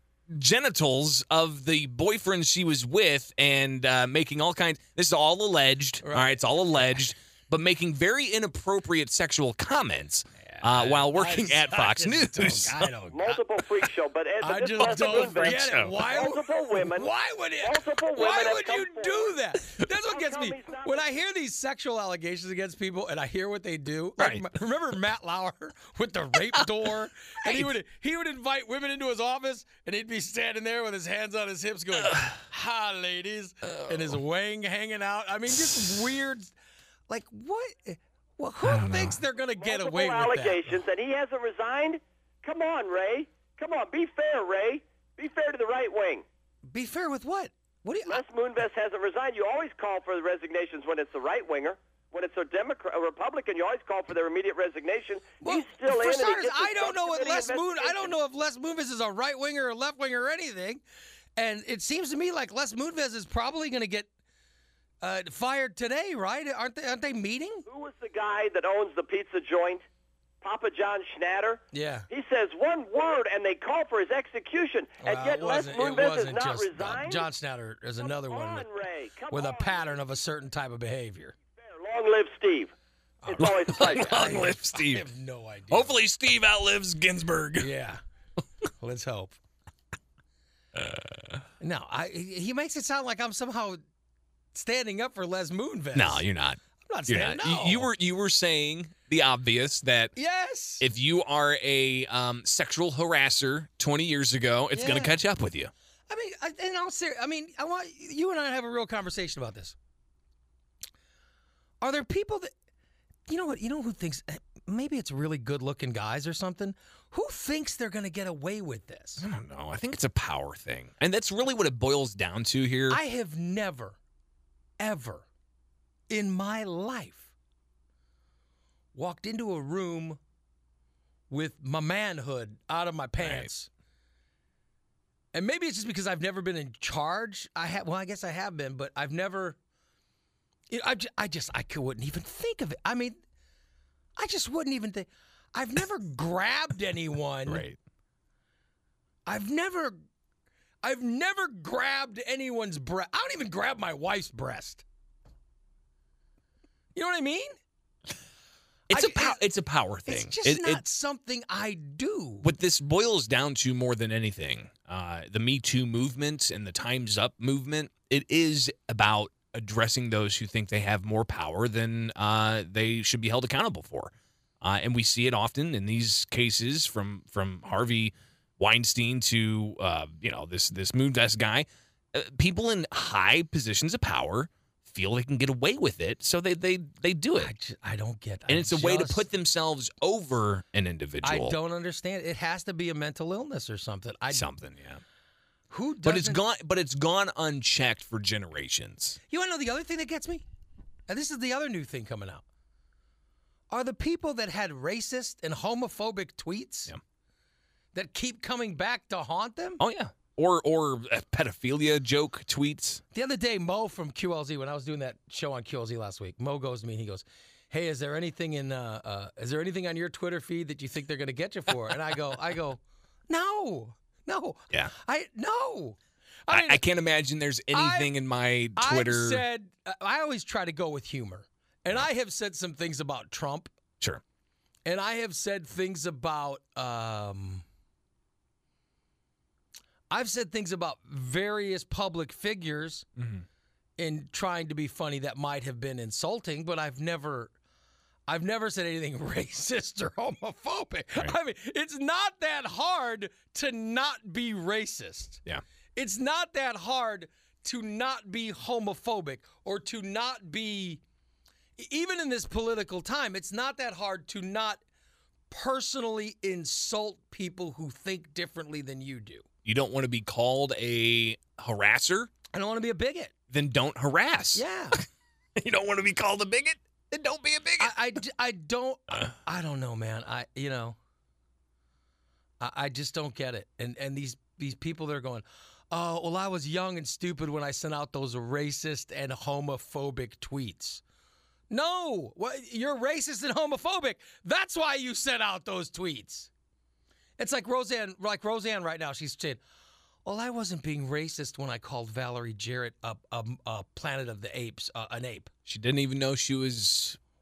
genitals of the boyfriend she was with, and uh, making all kinds. This is all alleged. Right. All right, it's all alleged, but making very inappropriate sexual comments. uh, while working I- at I Fox just News. don't- I don't. Multiple freak show, but as I this just Leslie don't Moonves, get it. Why? multiple women. Why would it? Multiple women Why have would come you forward. do that? That's what How gets come me. he's not When I hear these sexual allegations against people, and I hear what they do. Like, Right. remember Matt Lauer with the rape door, and he Right. would he would invite women into his office, and he'd be standing there with his hands on his hips, going, "Hi, ladies," and his wang hanging out. I mean, just weird. Like what? Well, who thinks they're gonna get Multiple away with that? allegations, and he hasn't resigned. Come on, Ray. Come on, be fair, Ray. Be fair to the right wing. Be fair with what? What do you? Les Moonves hasn't resigned. You always call for the resignations when it's a right winger. When it's a Democrat, a Republican, you always call for their immediate resignation. Well, He's still for in. and he starters, gets his I don't know what subcommittee Les Moon. I investigation. don't know if Les Moonves is a right winger or left winger or anything. And it seems to me like Les Moonves is probably going to get uh, fired today, right? Aren't they? Aren't they meeting? Who was the guy that owns the pizza joint? Papa John Schnatter. Yeah. He says one word, and they call for his execution. and Well, yet it Les wasn't, it Moonves has wasn't not just uh, resigned. John Schnatter. There's another one on, with, Ray. Come with a on. pattern of a certain type of behavior. Long live Steve. It's always a pleasure. Long live I Steve. have no idea. Hopefully, Steve outlives Ginsburg. Yeah. Let's hope. No, I, he makes it sound like I'm somehow standing up for Les Moonves. No, you're not. I'm not You're standing. not. No. You, you were you were saying the obvious that Yes. if you are a um, sexual harasser twenty years ago, it's going Yeah. to catch up with you. I mean, I, and I'll say, I mean, I want you and I to have a real conversation about this. Are there people that, you know what, you know who thinks, maybe it's really good-looking guys or something, who thinks they're going to get away with this? I don't know. I think it's a power thing. And that's really what it boils down to here. I have never, ever in my life walked into a room with my manhood out of my pants. And maybe it's just because I've never been in charge. I have, well, I guess I have been, but I've never. You know, I just, I just, I couldn't even think of it. I mean, I just wouldn't even think. I've never grabbed anyone. Right. I've never, I've never grabbed anyone's breast. I don't even grab my wife's breast. You know what I mean? It's I- a pow- it's a power thing. It's just It- not it- something I do. What this boils down to more than anything, uh, the Me Too movement and the Time's Up movement, it is about addressing those who think they have more power than uh, they should be held accountable for. Uh, and we see it often in these cases from from Harvey Weinstein to uh, you know this this Moonves guy. Uh, people in high positions of power feel they can get away with it, so they they they do it. I, just, I don't get. and I it's a way to just- put themselves over an individual. I don't understand. It has to be a mental illness or something. I Something, yeah. Who? But it's doesn't- gone. But it's gone unchecked for generations. You want to know the other thing that gets me? And this is the other new thing coming out. Are the people that had racist and homophobic tweets Yeah. that keep coming back to haunt them? Oh yeah. Or or uh, pedophilia joke tweets. The other day, Mo from Q L Z, when I was doing that show on Q L Z last week, Mo goes to me and he goes, "Hey, is there anything in uh, uh is there anything on your Twitter feed that you think they're going to get you for?" And I go, I go, no, no, Yeah. I no. I, mean, I can't imagine there's anything in my Twitter. I've said I always try to go with humor, and I have said some things about Trump. Sure. And I have said things about, um, I've said things about various public figures Mm-hmm. in trying to be funny that might have been insulting, but I've never, I've never said anything racist or homophobic. Right. I mean, it's not that hard to not be racist. Yeah. It's not that hard to not be homophobic or to not be, even in this political time, it's not that hard to not personally insult people who think differently than you do. You don't want to be called a harasser? I don't want to be a bigot. Then don't harass. Yeah. You don't want to be called a bigot? Then don't be a bigot. I, I, I don't, I don't know, man. I, you know, I, I just don't get it. And, and these, these people that are going, oh, well, I was young and stupid when I sent out those racist and homophobic tweets. No, well, you're racist and homophobic. That's why you sent out those tweets. It's like Roseanne, like Roseanne right now. She's saying, well, I wasn't being racist when I called Valerie Jarrett a, a, a Planet of the Apes, uh, an ape. She didn't even know she was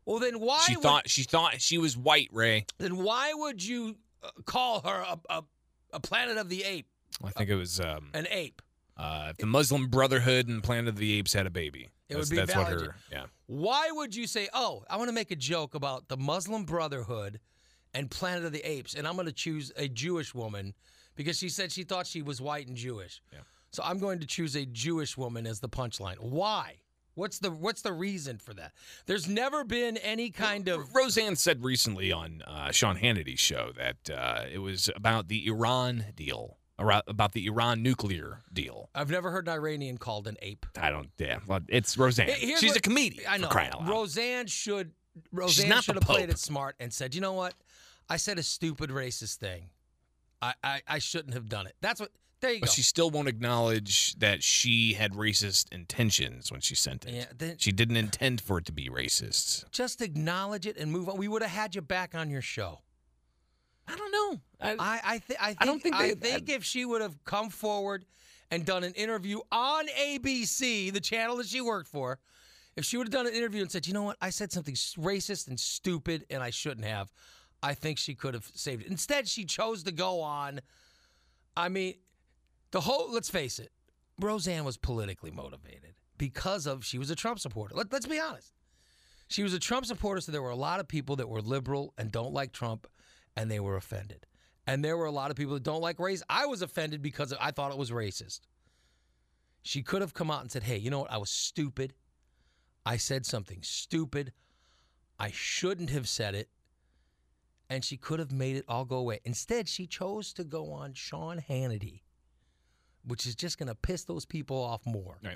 Well, then why She would, thought she thought she was white, Ray. then why would you uh, call her a, a, a Planet of the Ape? I think it was um, An ape. uh, if the Muslim Brotherhood and Planet of the Apes had a baby. It that's, would be that's what valid. her. Yeah. Why would you say, oh, I want to make a joke about the Muslim Brotherhood and Planet of the Apes, and I'm going to choose a Jewish woman because she said she thought she was white and Jewish. Yeah. So I'm going to choose a Jewish woman as the punchline. Why? What's the what's the reason for that? There's never been any kind of Roseanne said recently on uh, Sean Hannity's show that uh, it was about the Iran deal, or about the Iran nuclear deal. I've never heard an Iranian called an ape. I don't. Yeah, well, it's Roseanne. Here's She's what- a comedian. I know. For crying out loud. Roseanne should Roseanne not should the have played Pope. it smart and said, you know what? I said a stupid racist thing. I, I, I shouldn't have done it. That's what. There you But go. she still won't acknowledge that she had racist intentions when she sent it. Yeah, then- she didn't intend for it to be racist. Just acknowledge it and move on. We would have had you back on your show. I don't know. I I I, th- I, think, I don't think I they- think if she would have come forward and done an interview on A B C, the channel that she worked for, if she would have done an interview and said, you know what, I said something s- racist and stupid and I shouldn't have, I think she could have saved it. Instead, she chose to go on. I mean, the whole, let's face it, Roseanne was politically motivated because of, she was a Trump supporter. Let, let's be honest. She was a Trump supporter, so there were a lot of people that were liberal and don't like Trump, and they were offended. And there were a lot of people that don't like race. I was offended because I thought it was racist. She could have come out and said, hey, you know what? I was stupid. I said something stupid. I shouldn't have said it. And she could have made it all go away. Instead, she chose to go on Sean Hannity, which is just going to piss those people off more. Right.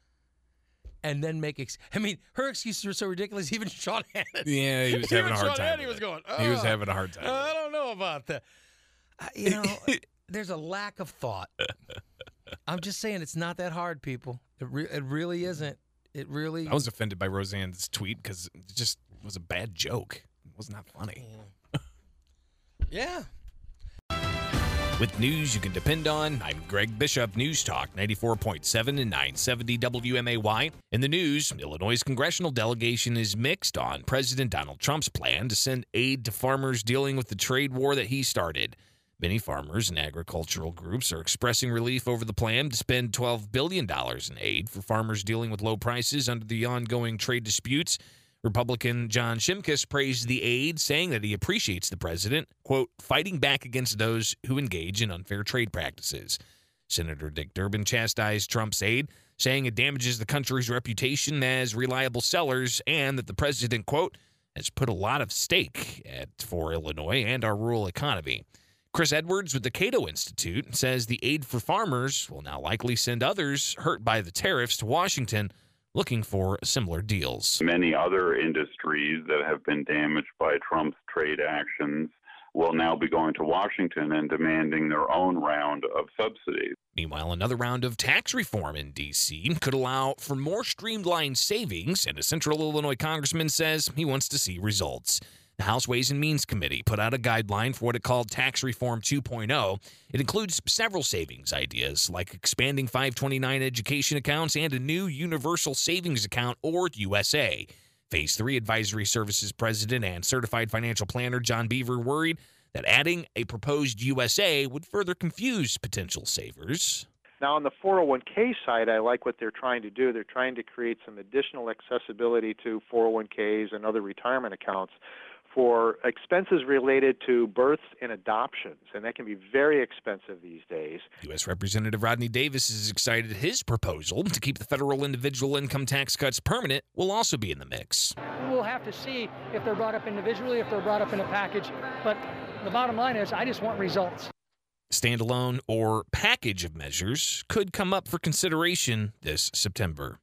And then make, ex- I mean, her excuses were so ridiculous, even Sean Hannity. Yeah, he was having Even a hard Sean time. Hannity with was it. going, He was "Oh, having a hard time. I don't know about that. I- You know, there's a lack of thought. I'm just saying it's not that hard, people. It, re- it really isn't. It really. I was offended by Roseanne's tweet because it just was a bad joke. It was not funny. Yeah. With news you can depend on, I'm Greg Bishop, News Talk ninety-four point seven and nine seventy W M A Y. In the news, Illinois' congressional delegation is mixed on President Donald Trump's plan to send aid to farmers dealing with the trade war that he started. Many farmers and agricultural groups are expressing relief over the plan to spend twelve billion dollars in aid for farmers dealing with low prices under the ongoing trade disputes. Republican John Shimkus praised the aid, saying that he appreciates the president, quote, fighting back against those who engage in unfair trade practices. Senator Dick Durbin chastised Trump's aid, saying it damages the country's reputation as reliable sellers and that the president, quote, has put a lot of stake at for Illinois and our rural economy. Chris Edwards with the Cato Institute says the aid for farmers will now likely send others hurt by the tariffs to Washington looking for similar deals. Many other industries that have been damaged by Trump's trade actions will now be going to Washington and demanding their own round of subsidies. Meanwhile, another round of tax reform in D C could allow for more streamlined savings, and a Central Illinois congressman says he wants to see results. The House Ways and Means Committee put out a guideline for what it called Tax Reform two point oh. It includes several savings ideas, like expanding five twenty-nine education accounts and a new Universal Savings Account, or U S A. Phase three Advisory Services President and Certified Financial Planner John Beaver worried that adding a proposed U S A would further confuse potential savers. Now, on the four oh one k side, I like what they're trying to do. They're trying to create some additional accessibility to four oh one k's and other retirement accounts for expenses related to births and adoptions, and that can be very expensive these days. U S. Representative Rodney Davis is excited his proposal to keep the federal individual income tax cuts permanent will also be in the mix. We'll have to see if they're brought up individually, if they're brought up in a package. But the bottom line is I just want results. Standalone or package of measures could come up for consideration this September.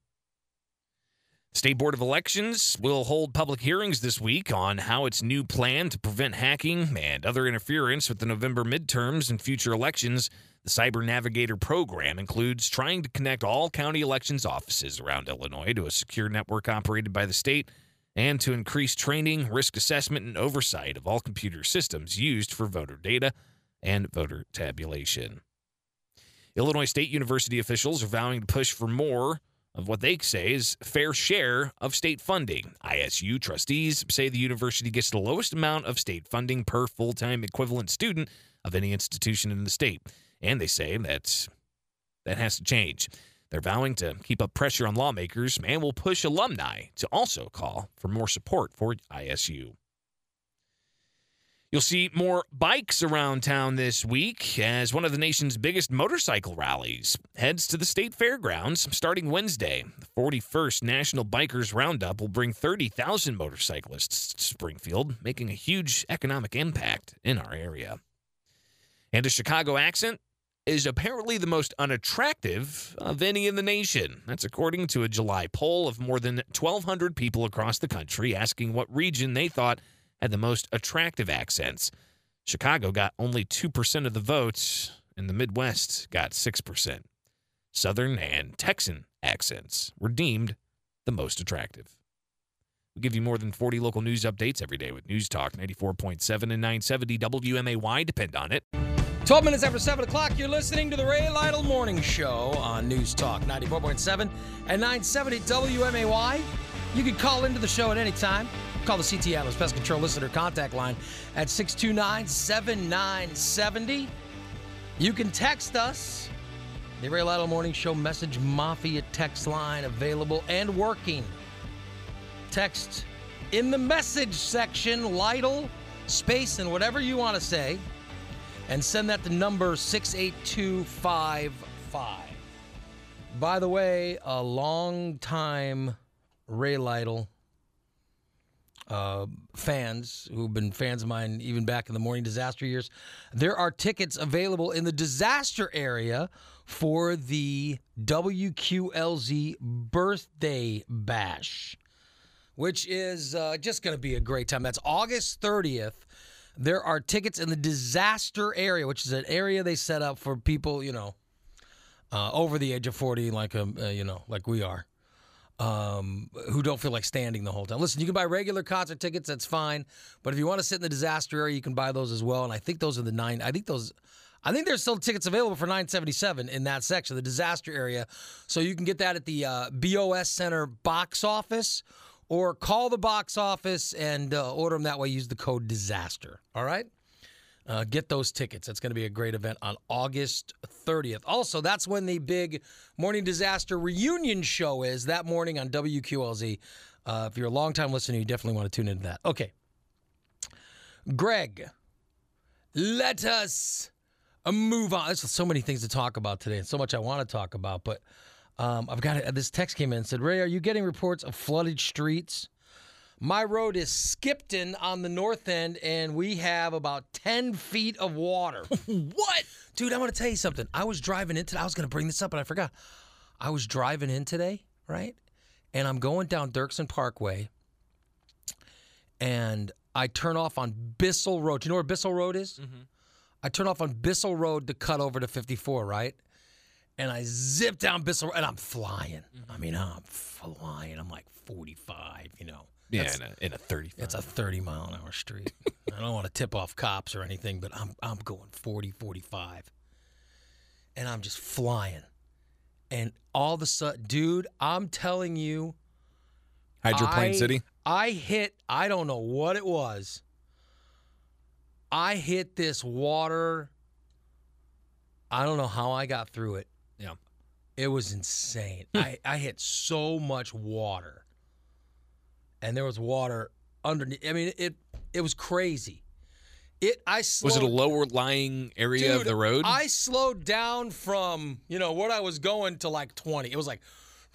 State Board of Elections will hold public hearings this week on how its new plan to prevent hacking and other interference with the November midterms and future elections, the Cyber Navigator program, includes trying to connect all county elections offices around Illinois to a secure network operated by the state and to increase training, risk assessment, and oversight of all computer systems used for voter data and voter tabulation. Illinois State University officials are vowing to push for more of what they say is fair share of state funding. I S U trustees say the university gets the lowest amount of state funding per full-time equivalent student of any institution in the state. And they say that that has to change. They're vowing to keep up pressure on lawmakers and will push alumni to also call for more support for I S U. You'll see more bikes around town this week as one of the nation's biggest motorcycle rallies heads to the state fairgrounds starting Wednesday. The forty-first National Bikers Roundup will bring thirty thousand motorcyclists to Springfield, making a huge economic impact in our area. And a Chicago accent is apparently the most unattractive of any in the nation. That's according to a July poll of more than twelve hundred people across the country asking what region they thought had the most attractive accents. Chicago got only two percent of the votes, and the Midwest got six percent. Southern and Texan accents were deemed the most attractive. We give you more than forty local news updates every day with News Talk ninety-four point seven and nine seventy W M A Y. Depend on it. twelve minutes after seven o'clock, you're listening to the Ray Lytle Morning Show on News Talk ninety-four point seven and nine seventy W M A Y. You can call into the show at any time. Call the C T Atlas Pest Control Listener Contact Line at six two nine, seven nine seven zero. You can text us. The Ray Lytle Morning Show Message Mafia text line available and working. Text in the message section, Lytle, space, and whatever you want to say, and send that to number six eight two five five. By the way, a long time Ray Lytle uh, fans who've been fans of mine even back in the Morning Disaster years, there are tickets available in the disaster area for the W Q L Z Birthday Bash, which is uh, just going to be a great time. That's August thirtieth. There are tickets in the disaster area, which is an area they set up for people, you know, uh, over the age of forty, like um, uh, you know, like we are, um, who don't feel like standing the whole time. Listen, you can buy regular concert tickets, that's fine. But if you want to sit in the disaster area, you can buy those as well. And I think those are the nine. I think those. I think there's still tickets available for nine seventy-seven in that section, the disaster area. So you can get that at the uh, B O S Center box office. Or call the box office and uh, order them that way. Use the code DISASTER. All right? Uh, get those tickets. It's going to be a great event on August thirtieth. Also, that's when the big Morning Disaster reunion show is, that morning on W Q L Z. Uh, if you're a long-time listener, you definitely want to tune into that. Okay. Greg, let us move on. There's so many things to talk about today and so much I want to talk about, but Um, I've got it. This text came in and said, Ray, are you getting reports of flooded streets? My road is Skipton on the north end, and we have about ten feet of water. What? Dude, I want to tell you something. I was driving in today. I was going to bring this up, but I forgot. I was driving in today, right? And I'm going down Dirksen Parkway, and I turn off on Bissell Road. Do you know where Bissell Road is? Mm-hmm. I turn off on Bissell Road to cut over to fifty-four, right? And I zip down Bissell, and I'm flying. Mm-hmm. I mean, I'm flying. I'm like forty-five, you know. Yeah, in a, in a thirty-five. It's a thirty mile an hour street. I don't want to tip off cops or anything, but I'm I'm going forty, forty-five. And I'm just flying. And all of a sudden, dude, I'm telling you. Hydroplane I, City? I hit, I don't know what it was. I hit this water. I don't know how I got through it. Yeah. It was insane. I, I hit so much water. And there was water underneath. I mean, it it was crazy. It I slowed, Was it a lower lying area dude, of the road? I slowed down from, you know, what I was going to like twenty. It was like,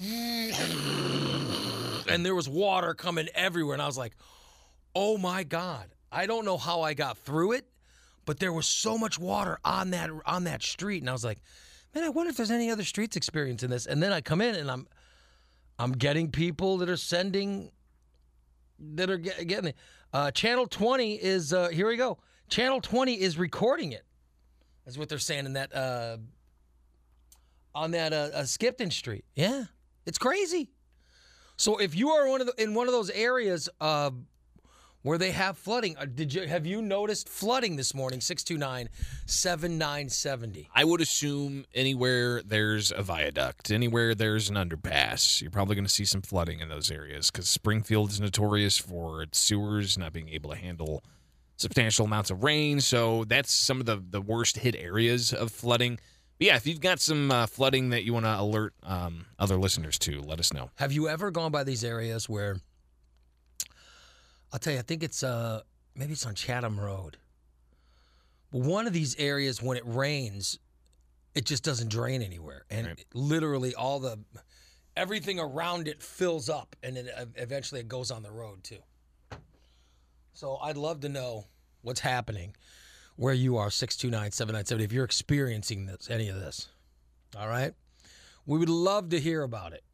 and there was water coming everywhere. And I was like, oh my God. I don't know how I got through it. But there was so much water on that on that street, and I was like, "Man, I wonder if there's any other streets experiencing this." And then I come in, and I'm, I'm getting people that are sending, that are get, getting it. Uh, Channel twenty is uh, here we go. Channel twenty is recording it. That's what they're saying in that uh, on that uh, uh, Skipton Street. Yeah, it's crazy. So if you are one of the, in one of those areas uh, where they have flooding. Uh, Did you have you noticed flooding this morning? six two nine, seven nine seven zero. I would assume anywhere there's a viaduct, anywhere there's an underpass, you're probably going to see some flooding in those areas because Springfield is notorious for its sewers not being able to handle substantial amounts of rain. So that's some of the, the worst hit areas of flooding. But yeah, if you've got some uh, flooding that you want to alert um, other listeners to, let us know. Have you ever gone by these areas where, I'll tell you, I think it's, uh, maybe it's on Chatham Road. But one of these areas, when it rains, it just doesn't drain anywhere. And Right. literally all the, everything around it fills up, and then uh, eventually it goes on the road too. So I'd love to know what's happening where you are, six two nine, seven nine seven, if you're experiencing this, any of this. All right? We would love to hear about it.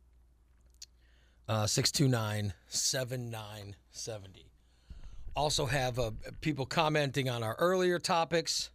Uh, six two nine, seven nine seven zero. Also have uh, people commenting on our earlier topics.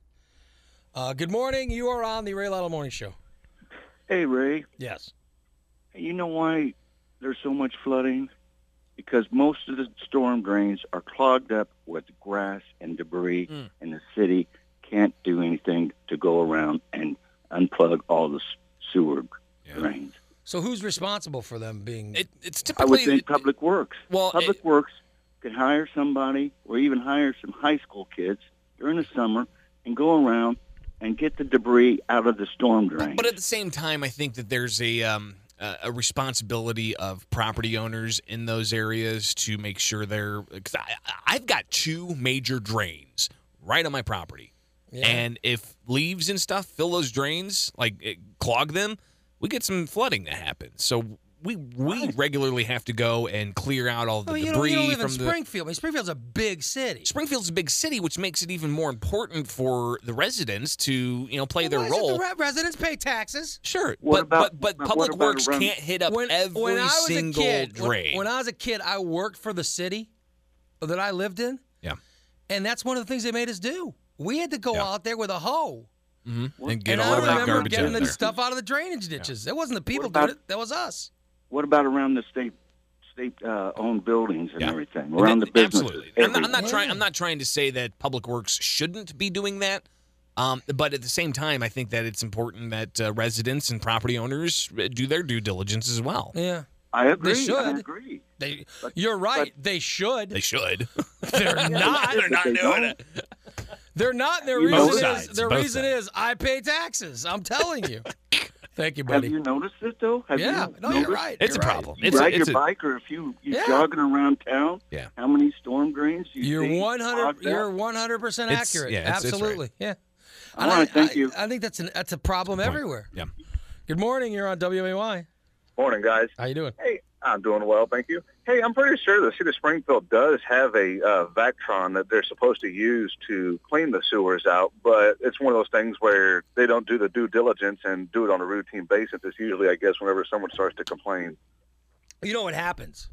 Uh, good morning. You are on the Ray Lotto Morning Show. Hey, Ray. Yes. You know why there's so much flooding? Because most of the storm drains are clogged up with grass and debris, Mm. and the city can't do anything to go around and unplug all the s- sewer drains. So who's responsible for them being... It, it's I would typically... think Public Works. Well, Public it- Works could hire somebody or even hire some high school kids during the summer and go around and get the debris out of the storm drains. But at the same time, I think that there's a um, uh, a responsibility of property owners in those areas to make sure they're. Because I've got two major drains right on my property, Yeah. and if leaves and stuff fill those drains, like it, clog them, we get some flooding that happens. So we we regularly have to go and clear out all the Well, you, don't, debris you don't live from in the. Springfield. I mean, Springfield's a big city. Springfield's a big city, which makes it even more important for the residents to, you know, play their Why is it role. the re- residents pay taxes. Sure, What but, about- but but what Public about Works around- can't hit up When, every when I was single a kid, when- drain. When, I was a kid, I worked for the city that I lived in. Yeah. And that's one of the things they made us do. We had to go out there with a hoe. Mm-hmm. And get and all I of that remember garbage getting out the there. stuff out of the drainage ditches. It wasn't the people about- doing it. That was us. What about around the state state uh, owned buildings and Yeah. everything? And Around then- the businesses? Absolutely. I'm not, I'm not everywhere? trying. I'm not trying to say that Public Works shouldn't be doing that. Um, but at the same time, I think that it's important that uh, residents and property owners do their due diligence as well. Yeah. I agree. They should. I agree. They, you're right. they should. They should. They're not. They're not They doing don't. it. They're not. Their You know reason Both is sides, their both reason sides. is I pay taxes. I'm telling you. Thank you, Have buddy. you noticed it though? Have yeah. you No, noticed? you're right. It's you're a right. problem. You It's a, ride it's your a, bike, or if you you Yeah. jogging around town. Yeah. How many storm drains do you You're see one hundred. clogged up? You're one hundred percent It's- accurate. yeah, it's- it's right. Absolutely. Yeah. All And right, I, thank I- you. I think that's an that's a problem everywhere. Yeah. Good morning. You're on W M A Y. Morning, guys. How you doing? Hey, I'm doing well, thank you. Hey, I'm pretty sure the city of Springfield does have a uh, Vactron that they're supposed to use to clean the sewers out, but it's one of those things where they don't do the due diligence and do it on a routine basis. It's usually, I guess, whenever someone starts to complain. You know what happens?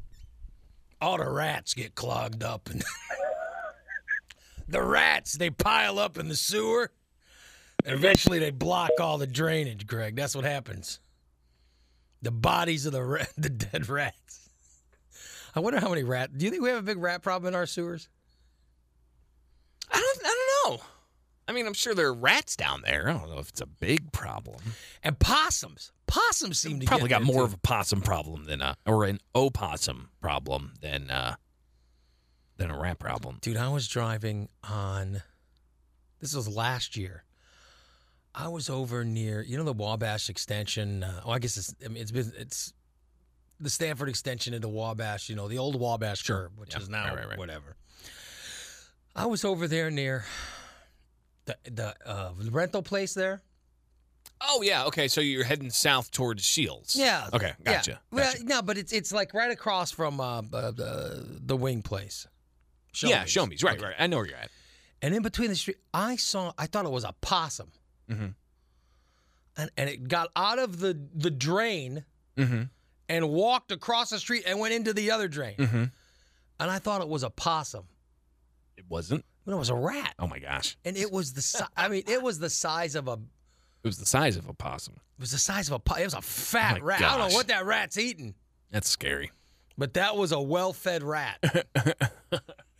All the rats get clogged up, and the rats they pile up in the sewer. And eventually, they block all the drainage. Greg, that's what happens. The bodies of the ra- the dead rats. I wonder how many rat. Do you think we have a big rat problem in our sewers? I don't. I don't know. I mean, I'm sure there are rats down there. I don't know if it's a big problem. And possums. Possums seem to Probably get got there, more too. of a possum problem than a or an opossum problem than uh than a rat problem. Dude, I was driving on. This was last year. I was over near, you know, the Wabash extension. Uh, well, I guess it's, I mean, it's been, it's the Stanford extension into Wabash. You know, the old Wabash curb, which Yeah. is now Right, right, right. whatever. I was over there near the the uh, rental place there. Oh yeah. Okay. So you're heading south towards Shields. Yeah. Okay. yeah. Gotcha. Well, gotcha. no, but it's it's like right across from uh, uh, the the wing place. Yeah. Showbiz. Show me. Right. Okay. Right. I know where you're at. And in between the street, I saw. I thought it was a possum. Mm-hmm. And, and it got out of the, the drain Mm-hmm. and walked across the street and went into the other drain. Mm-hmm. And I thought it was a possum. It wasn't. But it was a rat. Oh my gosh. And it was the si- I mean, it was the size of a it It was the size of a possum. was the size of a po- it was a fat Oh my rat. I don't gosh. know what that rat's eating. That's scary. But that was a well-fed rat.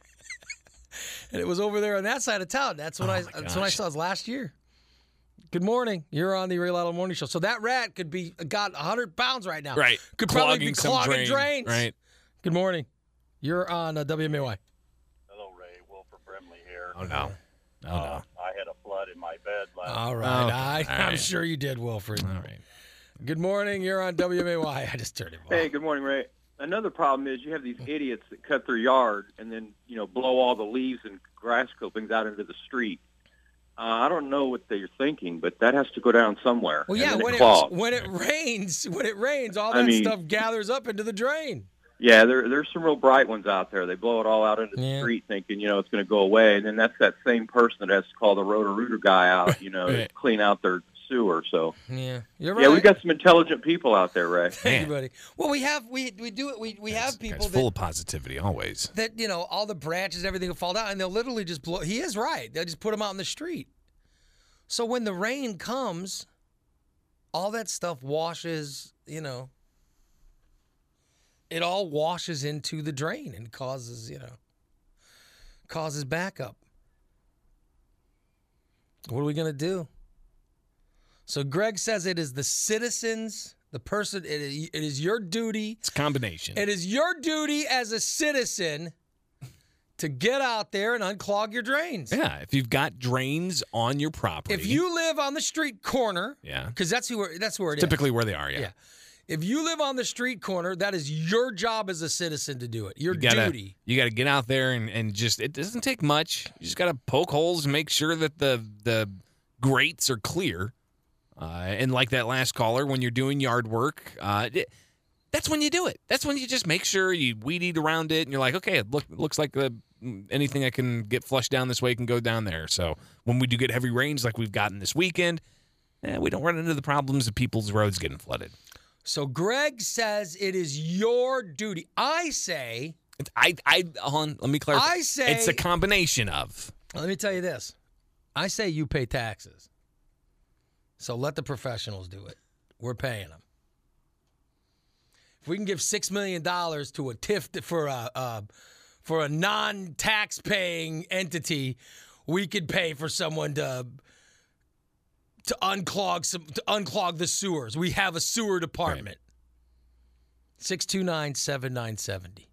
And it was over there on that side of town. That's when Oh, I my that's when I gosh. saw it last year. Good morning. You're on the Ray Lotto Morning Show. So that rat could be got one hundred pounds right now. Right. Could probably Clogging be some clogging drain. drains. Right. Good morning. You're on uh, W M A Y. Hello, Ray. Wilford Brimley here. Oh, no. Oh, Uh, no. I had a flood in my bed last All right. Okay. I, All I'm right. sure you did, Wilfred. All right. Good morning. You're on W M A Y. I just turned it off. Hey, good morning, Ray. Another problem is you have these idiots that cut their yard and then, you know, blow all the leaves and grass clippings out into the street. Uh, I don't know what they're thinking, but that has to go down somewhere. Well, and yeah, then when it it, clogs. when it rains, when it rains, all I that mean- stuff gathers up into the drain. Yeah, there, there's some real bright ones out there. They blow it all out into the Yeah. street thinking, you know, it's going to go away. And then that's that same person that has to call the Roto-Rooter guy out, you know, to Right. clean out their sewer. So, Yeah, you're right. yeah, we've got some intelligent people out there, Ray. Thank you, buddy. Well, we have we we do it. We we have people Guy's that, full of positivity always. that you know all the branches, everything will fall down, and they'll literally just blow. He is right. They'll just put them out in the street. So when the rain comes, all that stuff washes. You know, it all washes into the drain and causes you know causes backup. What are we gonna do? So Greg says it is the citizens, the person. It is, it is your duty. It's a combination. It is your duty as a citizen to get out there and unclog your drains. Yeah, if you've got drains on your property. If you live on the street corner, Yeah. because that's who that's where it is. Typically where they are, yeah. Yeah. If you live on the street corner, that is your job as a citizen to do it. Your You gotta, duty. You got to get out there and, and just, it doesn't take much. You just got to poke holes and make sure that the the grates are clear. Uh, and like that last caller, when you're doing yard work, uh, it, that's when you do it. That's when you just make sure you weed eat around it, and you're like, okay, it look, looks like the, anything that can get flushed down this way can go down there. So when we do get heavy rains like we've gotten this weekend, eh, we don't run into the problems of people's roads getting flooded. So Greg says it is your duty. I say, I, I, hold on, let me clarify. I say- it's a combination of. let me tell you this. I say you pay taxes. So let the professionals do it. We're paying them. If we can give six million dollars to a T I F for a uh, for a non-tax-paying entity, we could pay for someone to to unclog some to unclog the sewers. We have a sewer department. six two nine, seven nine seven zero.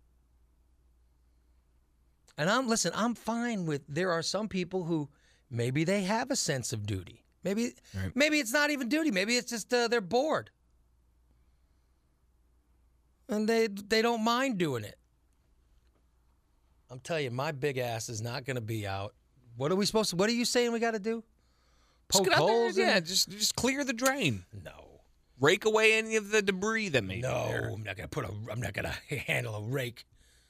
And I'm listen, I'm fine with there are some people who maybe they have a sense of duty. Maybe Right. maybe it's not even duty. Maybe it's just uh, they're bored. And they they don't mind doing it. I'm telling you, my big ass is not going to be out. What are we supposed to? What are you saying we got to do? Just Poke get out there, holes in yeah, it? just just clear the drain. No. Rake away any of the debris that may No, be there. I'm not gonna put a. I'm not gonna handle a rake.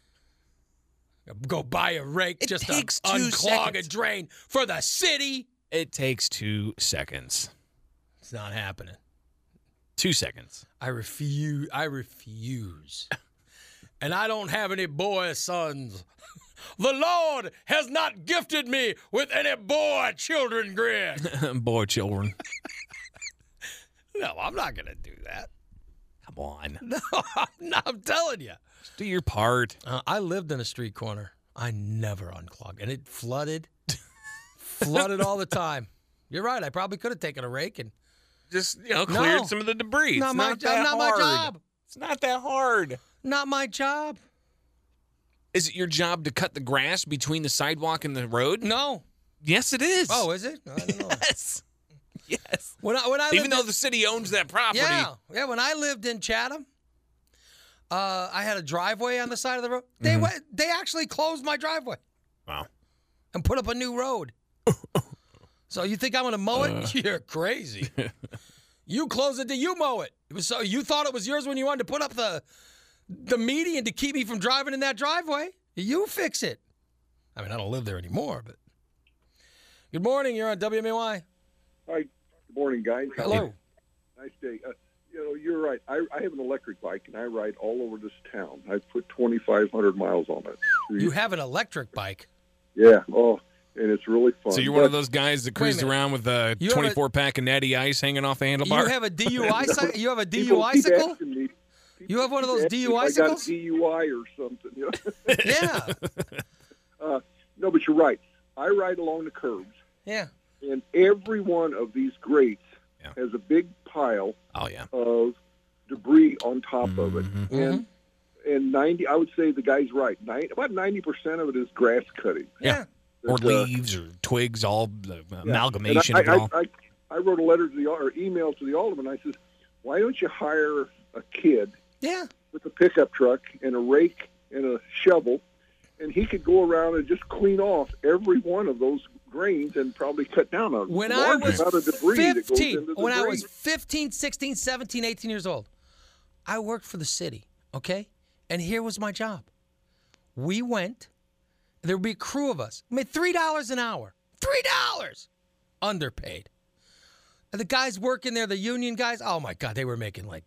Go buy a rake It just to takes two unclog seconds. a drain for the city. It takes two seconds. It's not happening. Two seconds. I refuse. I refuse. And I don't have any boy sons. The Lord has not gifted me with any boy children, Greg. Boy, children. No, I'm not gonna do that. Come on. No, I'm, not, I'm telling you. Just do your part. Uh, I lived in a street corner. I never unclogged, and it flooded, flooded all the time. You're right. I probably could have taken a rake and just you know cleared No. some of the debris. Not it's my not job. that Not my hard. job. It's not that hard. Not my job. Is it your job to cut the grass between the sidewalk and the road? No. Yes, it is. Oh, is it? I don't know. Yes. Yes. When I when I Even lived though in- the city owns that property. Yeah, yeah. When I lived in Chatham, uh, I had a driveway on the side of the road. They Mhm. went. They actually closed my driveway. Wow. And put up a new road. So you think I'm going to mow it? Uh. You're crazy. You close it, till you mow it. It was so you thought it was yours when you wanted to put up the the median to keep me from driving in that driveway. You fix it. I mean, I don't live there anymore, but. Good morning. You're on W M A Y. Hi, good morning, guys. Hello. Nice day. Uh, you know, you're right. I, I have an electric bike, and I ride all over this town. I put twenty-five hundred miles on it. You have an electric bike. Yeah. Oh, and it's really fun. So you're one of But- those guys that Wait a cruised minute. around with a You have a- twenty-four pack of Natty Ice hanging off the handlebar? You have a D U I cycle? You have a People D U I keep cycle? asking me- You have one of those keep D asking U I if I got cycles? a D U I or something. You know? Yeah. uh, No, but you're right. I ride along the curbs. Yeah. And every one of these grates yeah. has a big pile oh, yeah. of debris on top mm-hmm. of it. Mm-hmm. And and ninety, I would say the guy's right. ninety, about ninety percent of it is grass cutting. Yeah. That, or uh, leaves or twigs, all the yeah. amalgamation I, of it I, all. I, I, I wrote a letter to the or email to the alderman. I says, why don't you hire a kid yeah. with a pickup truck and a rake and a shovel, and he could go around and just clean off every one of those grains and probably cut down a when large I was amount of debris fifteen, that goes into the when drain. I was fifteen, sixteen, seventeen, eighteen years old, I worked for the city, okay? And here was my job. We went, there would be a crew of us. I made three dollars an hour. three dollars! Underpaid. And the guys working there, the union guys, oh my God, they were making like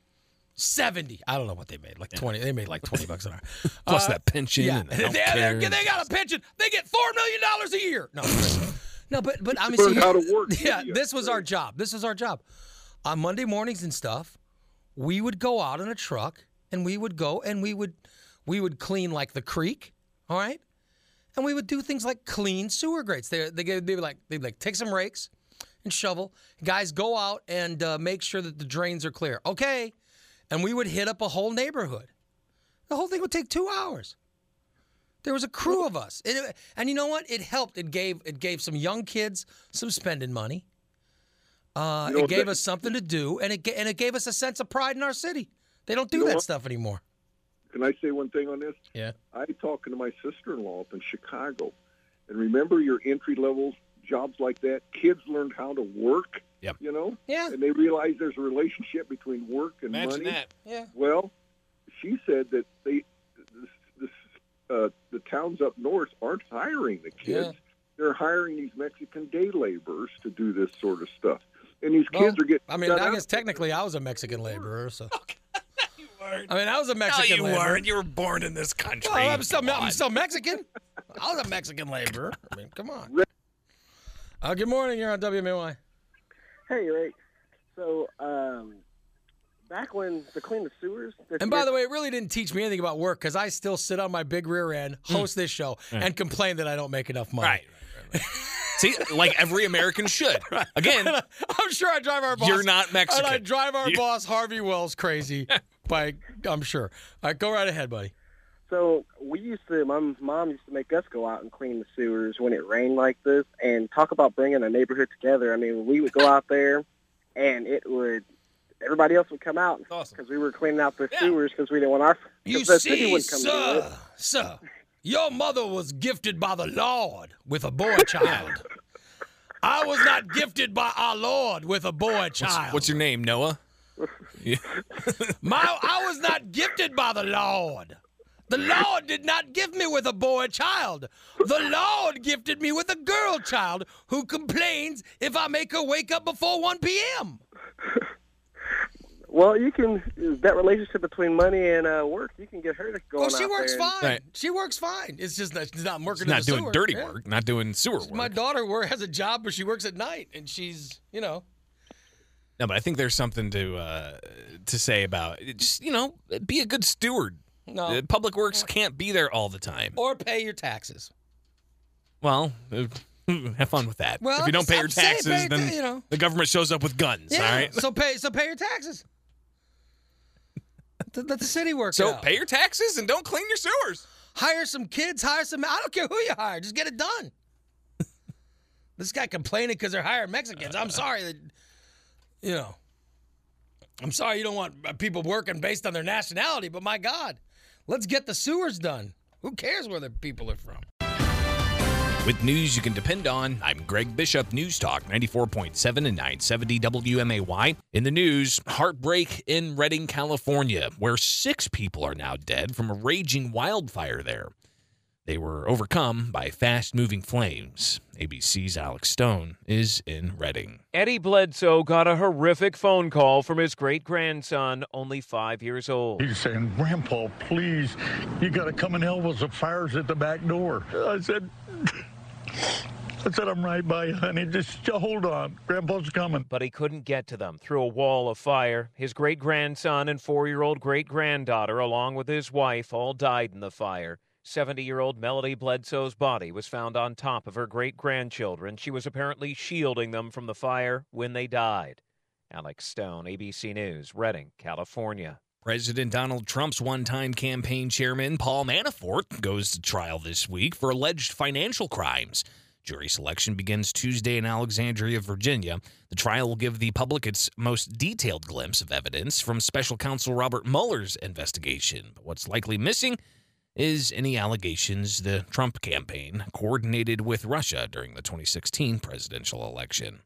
seventy. I don't know what they made, like twenty. They made like twenty bucks an hour. Plus Uh, that pension. Yeah, And the they, healthcare they, and they got a pension. They get four million dollars a year. No, no, but but I mean, Learn see, how to work, yeah, didn't you? this was our job. This was our job. On Monday mornings and stuff, we would go out in a truck and we would go and we would we would clean like the creek, all right, and we would do things like clean sewer grates. They they they'd be like they'd like take some rakes and shovel. Guys, go out and uh, make sure that the drains are clear. Okay. And we would hit up a whole neighborhood. The whole thing would take two hours. There was a crew of us. And, and you know what? It helped. It gave it gave some young kids some spending money. Uh, You know it what gave that- us something to do, and it ga- and it gave us a sense of pride in our city. They don't do You know that what? stuff anymore. Can I say one thing on this? Yeah. I talking to my sister-in-law up in Chicago, and remember your entry-level jobs like that? Kids learned how to work. Yep. You know. Yeah. And they realize there's a relationship between work and Imagine money. that. Yeah. Well, she said that they, this, this, uh, the towns up north aren't hiring the kids. Yeah. They're hiring these Mexican day laborers to do this sort of stuff, and these Well, kids are getting. I mean, shut I out. guess technically I was a Mexican laborer, so. I mean, I was a No, Mexican you laborer. weren't. You were born in this country. Well, I'm still, Come I'm on. still Mexican. I was a Mexican laborer. I mean, come on. Uh, good morning. You're on W M A Y. Hey, Ray. So, um, back when to clean the sewers. And by the way, it really didn't teach me anything about work because I still sit on my big rear end, host this show, Yeah. and complain that I don't make enough money. Right. See, like every American should. Again, I'm sure I drive our boss. You're not Mexican. And I drive our You- boss Harvey Wells crazy. by I'm sure. All right, go right ahead, buddy. So we used to, my mom used to make us go out and clean the sewers when it rained like this, and talk about bringing a neighborhood together. I mean, we would go out there, and it would, everybody else would come out because we were cleaning out the sewers because we didn't want our, You 'cause the city see, wouldn't come do it. sir, sir, your mother was gifted by the Lord with a boy child. I was not gifted by our Lord with a boy child. What's, what's your name, Noah? Yeah. My, I was not gifted by the Lord. The Lord did not give me with a boy child. The Lord gifted me with a girl child who complains if I make her wake up before one p.m. Well, you can, that relationship between money and uh, work, you can get her to go Oh, on she out works there and- fine. Right. She works fine. It's just that she's not working She's not in the doing sewer. dirty Yeah. work, not doing sewer work. My daughter work, has a job where she works at night, and she's, you know. No, but I think there's something to uh, to say about it. Just, you know, be a good steward. No. Uh, Public Works can't be there all the time. Or pay your taxes. Well, uh, have fun with that. Well, if you don't pay your I'm saying taxes, pay your then ta- you know. the government shows up with guns. Yeah. All right. So pay. So pay your taxes. Let let the city work. So it out. pay your taxes and don't clean your sewers. Hire some kids. Hire some. I don't care who you hire. Just get it done. This guy complaining because they're hiring Mexicans. I'm sorry that, you know. I'm sorry you don't want people working based on their nationality, but my God, let's get the sewers done. Who cares where the people are from? With news you can depend on, I'm Greg Bishop, News Talk ninety-four point seven and nine seventy W M A Y. In the news, heartbreak in Redding, California, where six people are now dead from a raging wildfire there. They were overcome by fast-moving flames. A B C's Alex Stone is in Redding. Eddie Bledsoe got a horrific phone call from his great-grandson, only five years old. He's saying, Grandpa, please, you got to come and help us. The fire's at the back door. I said, I said, I'm right by you, honey. Just hold on. Grandpa's coming. But he couldn't get to them through a wall of fire. His great-grandson and four-year-old great-granddaughter, along with his wife, all died in the fire. seventy-year-old Melody Bledsoe's body was found on top of her great-grandchildren. She was apparently shielding them from the fire when they died. Alex Stone, A B C News, Redding, California. President Donald Trump's one-time campaign chairman, Paul Manafort, goes to trial this week for alleged financial crimes. Jury selection begins Tuesday in Alexandria, Virginia. The trial will give the public its most detailed glimpse of evidence from special counsel Robert Mueller's investigation. But what's likely missing is any allegations the Trump campaign coordinated with Russia during the twenty sixteen presidential election.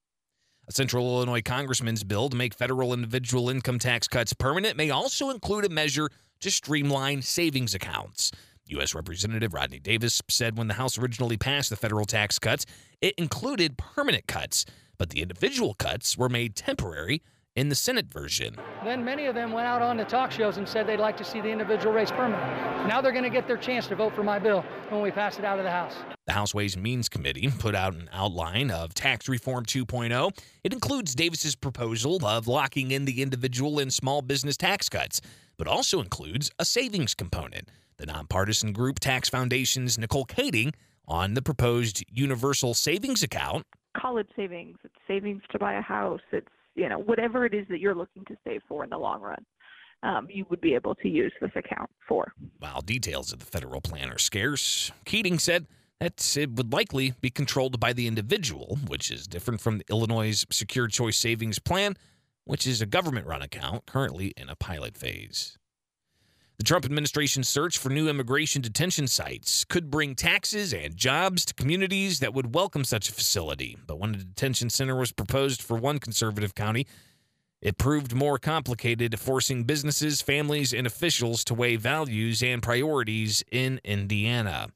A Central Illinois congressman's bill to make federal individual income tax cuts permanent may also include a measure to streamline savings accounts. U S. Representative Rodney Davis said when the House originally passed the federal tax cuts, it included permanent cuts, but the individual cuts were made temporary in the Senate version. Then many of them went out on the talk shows and said they'd like to see the individual race permanent. Now they're going to get their chance to vote for my bill when we pass it out of the House. The House Ways and Means Committee put out an outline of Tax Reform two point oh. It includes Davis's proposal of locking in the individual and small business tax cuts, but also includes a savings component. The nonpartisan group Tax Foundation's Nicole Kading on the proposed universal savings account. College savings, it's savings to buy a house, it's, you know, whatever it is that you're looking to save for in the long run, um, you would be able to use this account for. While details of the federal plan are scarce, Keating said that it would likely be controlled by the individual, which is different from the Illinois' Secure Choice Savings Plan, which is a government-run account currently in a pilot phase. The Trump administration's search for new immigration detention sites could bring taxes and jobs to communities that would welcome such a facility. But when a detention center was proposed for one conservative county, it proved more complicated, forcing businesses, families, and officials to weigh values and priorities in Indiana.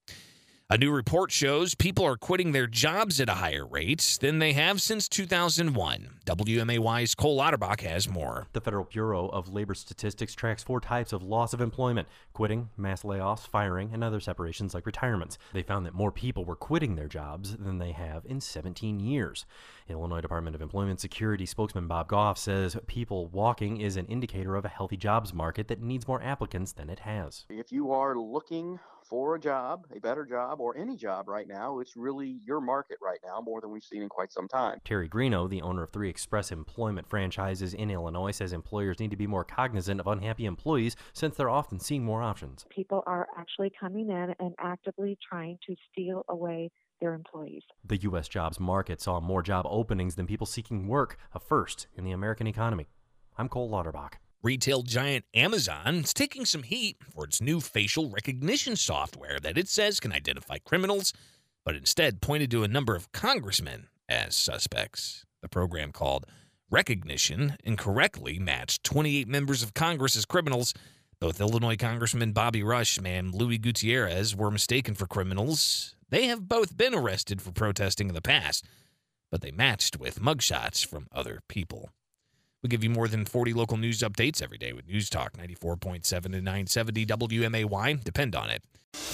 A new report shows people are quitting their jobs at a higher rate than they have since two thousand one. W M A Y's Cole Otterbach has more. The Federal Bureau of Labor Statistics tracks four types of loss of employment: quitting, mass layoffs, firing, and other separations like retirements. They found that more people were quitting their jobs than they have in seventeen years. Illinois Department of Employment Security spokesman Bob Goff says people walking is an indicator of a healthy jobs market that needs more applicants than it has. If you are looking for a job, a better job, or any job right now, it's really your market right now, more than we've seen in quite some time. Terry Greeno, the owner of three express employment franchises in Illinois, says employers need to be more cognizant of unhappy employees since they're often seeing more options. People are actually coming in and actively trying to steal away their employees. The U S jobs market saw more job openings than people seeking work, a first in the American economy. I'm Cole Lauterbach. Retail giant Amazon is taking some heat for its new facial recognition software that it says can identify criminals, but instead pointed to a number of congressmen as suspects. The program, called Rekognition, incorrectly matched twenty-eight members of Congress as criminals. Both Illinois Congressman Bobby Rush and Louis Gutierrez were mistaken for criminals. They have both been arrested for protesting in the past, but they matched with mugshots from other people. We give you more than forty local news updates every day with News Talk ninety-four point seven and nine seventy W M A Y. Depend on it.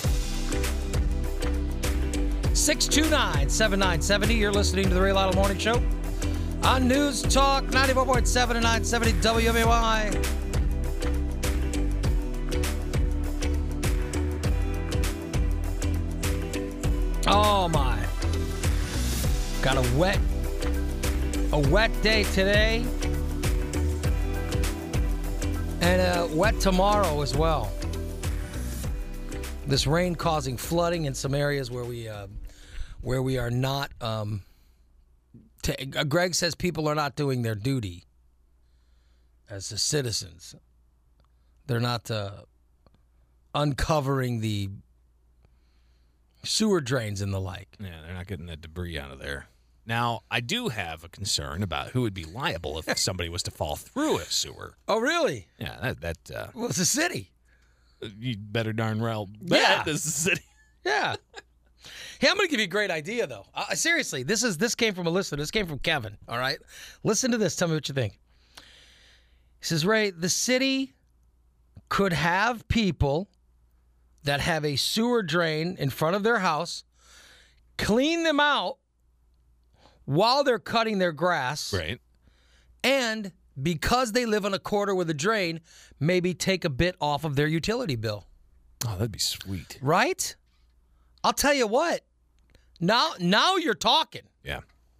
six two nine, seven nine seven zero. You're listening to the Ray Lytle Morning Show on News Talk ninety-four point seven and nine seventy W M A Y. Oh my. Got a wet a wet day today. And uh, wet tomorrow as well. This rain causing flooding in some areas where we uh, where we are not. Um, t- Greg says people are not doing their duty as the citizens. They're not uh, uncovering the sewer drains and the like. Yeah, they're not getting that debris out of there. Now, I do have a concern about who would be liable if somebody was to fall through a sewer. Oh, really? Yeah, that... that uh, well, it's a city. You better darn well bet Yeah. this is a city. Yeah. Hey, I'm going to give you a great idea, though. Uh, seriously, this is this came from a listener. This came from Kevin, all right? Listen to this. Tell me what you think. He says, Ray, the city could have people that have a sewer drain in front of their house, clean them out while they're cutting their grass. Right. And because they live on a quarter with a drain, maybe take a bit off of their utility bill. Oh, that'd be sweet. Right? I'll tell you what. Now, now you're talking. Yeah.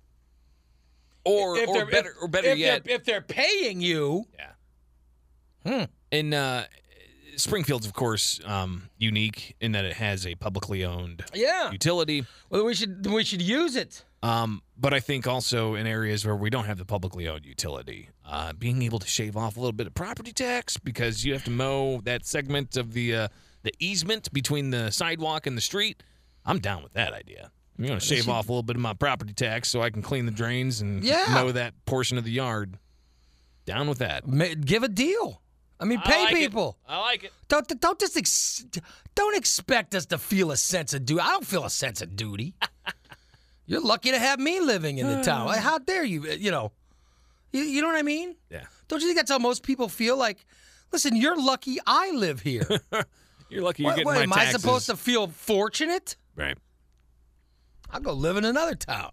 Or If or they're- better if- or better if yet, they're, if they're paying you. Yeah. Hmm. in uh, Springfield's, of course, um, unique in that it has a publicly owned Yeah. utility. Well, we should we should use it. Um, but I think also in areas where we don't have the publicly owned utility, uh, being able to shave off a little bit of property tax because you have to mow that segment of the uh, the easement between the sidewalk and the street. I'm down with that idea. I'm going to shave off a little bit of my property tax so I can clean the drains and Yeah. mow that portion of the yard. Down with that. Ma- Give a deal. I mean, I pay like it. people. I like it. Don't don't just ex- don't expect us to feel a sense of duty. I don't feel a sense of duty. You're lucky to have me living in the town. Like, how dare you? You know, you, you know what I mean? Yeah. Don't you think that's how most people feel? Like, listen, you're lucky I live here. You're lucky you're What- getting what, my am taxes. I supposed to feel fortunate? Right. I'll go live in another town.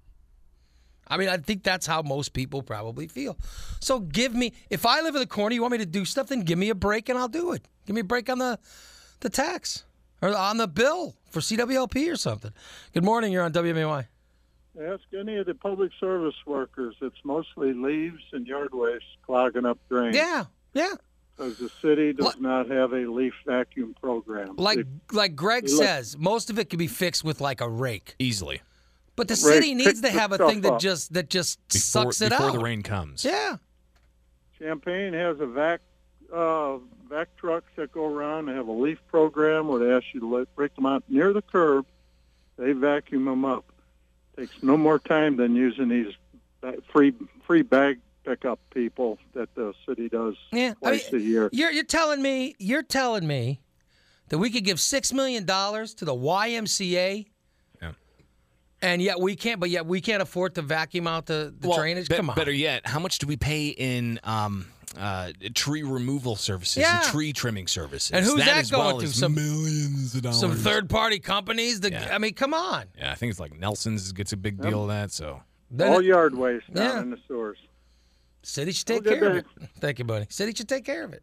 I mean, I think that's how most people probably feel. So give me, if I live in the corner, you want me to do stuff, then give me a break and I'll do it. Give me a break on the the tax or on the bill for C W L P or something. Good morning. You're on W M A Y. Ask any of the public service workers. It's mostly leaves and yard waste clogging up drains. Yeah, yeah. Because the city does not have a leaf vacuum program. Like They- like Greg they look- says, most of it can be fixed with like a rake. Easily. But the Rake city needs picks to the have a stuff thing that up. just that just Before, sucks it before out. the rain comes. Yeah. Champaign has a vac uh, vac trucks that go around. They have a leaf program where they ask you to let, break them out near the curb. They vacuum them up. Takes no more time than using these ba- free free bag pickup people that the city does Yeah, I twice mean, a year. You're you're telling me you're telling me that we could give six million dollars to the Y M C A, Yeah. and yet we can't. But yet we can't afford to vacuum out the, the Well, drainage. be- Come on. Better yet, how much do we pay in um, uh, tree removal services Yeah. and tree trimming services? And who's that as going well to? as Some- millions of dollars. Some third party companies. That Yeah. I mean, come on. Yeah, I think it's like Nelson's gets a big deal of that. So Then All it- yard waste down Yeah. in the sewers. City should take Okay, care of it. Thank you, buddy. City should take care of it.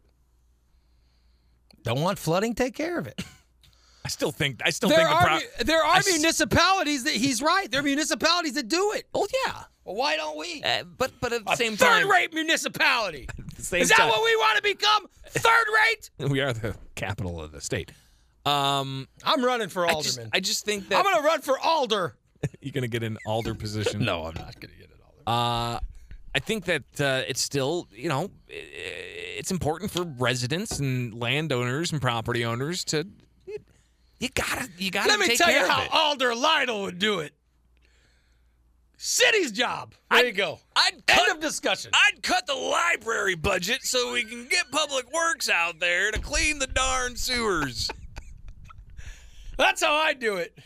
Don't want flooding? Take care of it. I still think I still there think the are pro- mu- there I are s- municipalities that he's right. There are municipalities that do it. Oh yeah. Well, why don't we? Uh, but but at the A same time, third-rate municipality. at the same Is that time- what we want to become? Third-rate? we are the capital of the state. Um, I'm running for I just, alderman. I just think that I'm going to run for alder. you're going to get an alder position. No, I'm not going to get an alder. Uh, I think that uh, it's still, you know, i- it's important for residents and landowners and property owners to. You gotta, you gotta Let me take tell care you of how it. Alder Lytle would do it. City's job. There you go. I'd End cut, of discussion. I'd cut the library budget so we can get Public Works out there to clean the darn sewers. That's how I do it.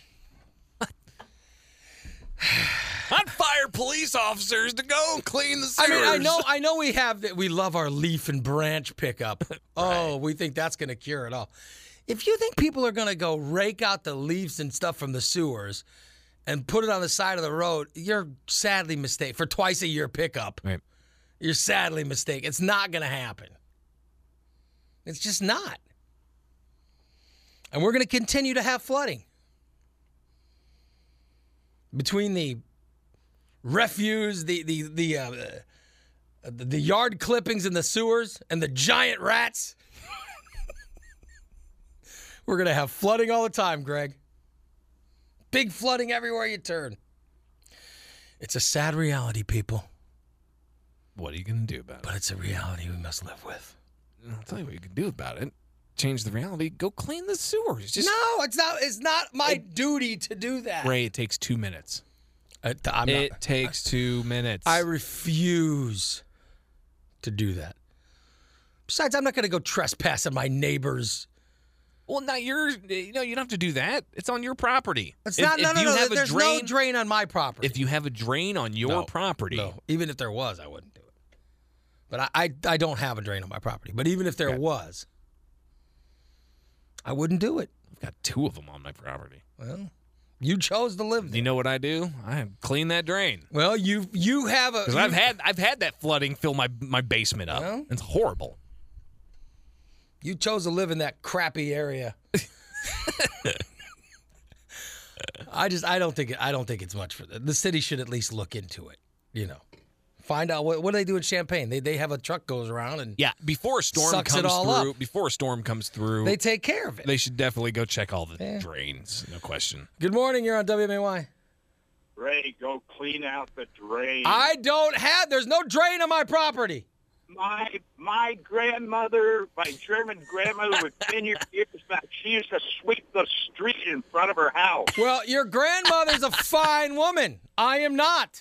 I'd fire police officers to go and clean the I sewers. mean, I know, I know, we have that. We love our leaf and branch pickup. Oh, we think that's going to cure it all. If you think people are going to go rake out the leaves and stuff from the sewers and put it on the side of the road, you're sadly mistaken. For twice a year pickup, Right. you're sadly mistaken. It's not going to happen. It's just not. And we're going to continue to have flooding. Between the refuse, the the the uh, the, the yard clippings in the sewers, and the giant rats, we're gonna have flooding all the time, Greg. Big flooding everywhere you turn. It's a sad reality, people. What are you gonna do about it? But it's a reality we must live with. I'll tell you what you can do about it. Change the reality. Go clean the sewers. Just no, it's not. It's not my duty to do that. Ray, it takes two minutes. Uh, I'm it not, takes two minutes. I refuse to do that. Besides, I'm not going to go trespass on my neighbor's. Well, not yours. You know, you don't have to do that. It's on your property. It's If- not. No, if no, you no. have a There's drain, no drain on my property. If you have a drain on your No, property, No, even if there was, I wouldn't do it. But I, I, I don't have a drain on my property. But even if there Okay. was, I wouldn't do it. I've got two of them on my property. Well, you chose to live there. You know what I do? I clean that drain. Well, you you have a. Because I've had I've had that flooding fill my my basement up. Well. It's horrible. You chose to live in that crappy area. I just I don't think it, I don't think it's much for the, the city should at least look into it. You know, find out what what do they do in Champaign? They they have a truck goes around and yeah before a storm sucks comes it all through. up. Before a storm comes through, They take care of it. They should definitely go check all the Yeah. drains. No question. Good morning. You're on W M A Y. Ray, go clean out the drain. I don't have. There's no drain on my property. My my grandmother, my German grandmother with ten years back, she used to sweep the street in front of her house. Well, your grandmother's a fine woman. I am not.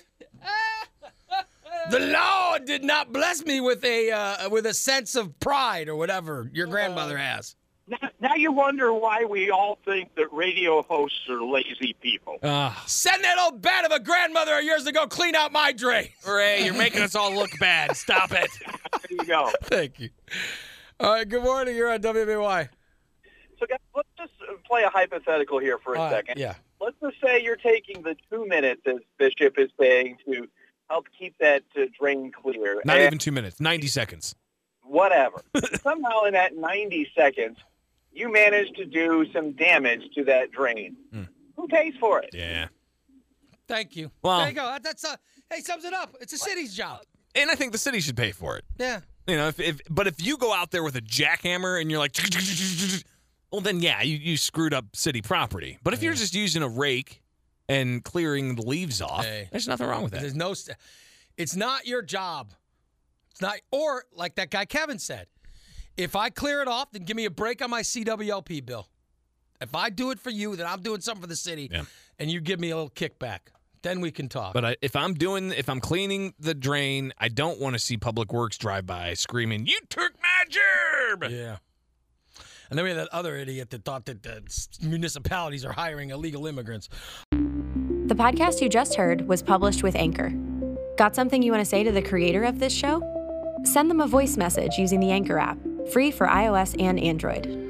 The Lord did not bless me with a uh, with a sense of pride or whatever your grandmother has. Now, now you wonder why we all think that radio hosts are lazy people. Uh, Send that old bat of a grandmother of yours to go clean out my drain. Ray, you're making us all look bad. Stop it. There you go. Thank you. All right, good morning. You're on W M A Y. So, guys, let's just play a hypothetical here for a All right, second. yeah. Let's just say you're taking the two minutes, as Bishop is saying, to help keep that uh, drain clear. Not And even two minutes. ninety seconds. Whatever. Somehow in that ninety seconds, you manage to do some damage to that drain. Mm. Who pays for it? Yeah. Thank you. Well- there you go. That- That's uh, hey, sums it up. It's a city's job. And I think the city should pay for it. Yeah. You know, if, if but if you go out there with a jackhammer and you're like, well, then yeah, you, you screwed up city property. But if you're just using a rake and clearing the leaves off, Hey. there's nothing wrong with that. There's no. St- it's not your job. It's not. Or like that guy Kevin said, if I clear it off, then give me a break on my C W L P bill. If I do it for you, then I'm doing something for the city, Yeah. and you give me a little kickback. Then we can talk. But I, if I'm doing, if I'm cleaning the drain, I don't want to see Public Works drive by screaming, "You took my gerb!" Yeah. And then we had that other idiot that thought that uh, municipalities are hiring illegal immigrants. The podcast you just heard was published with Anchor. Got something you want to say to the creator of this show? Send them a voice message using the Anchor app, free for iOS and Android.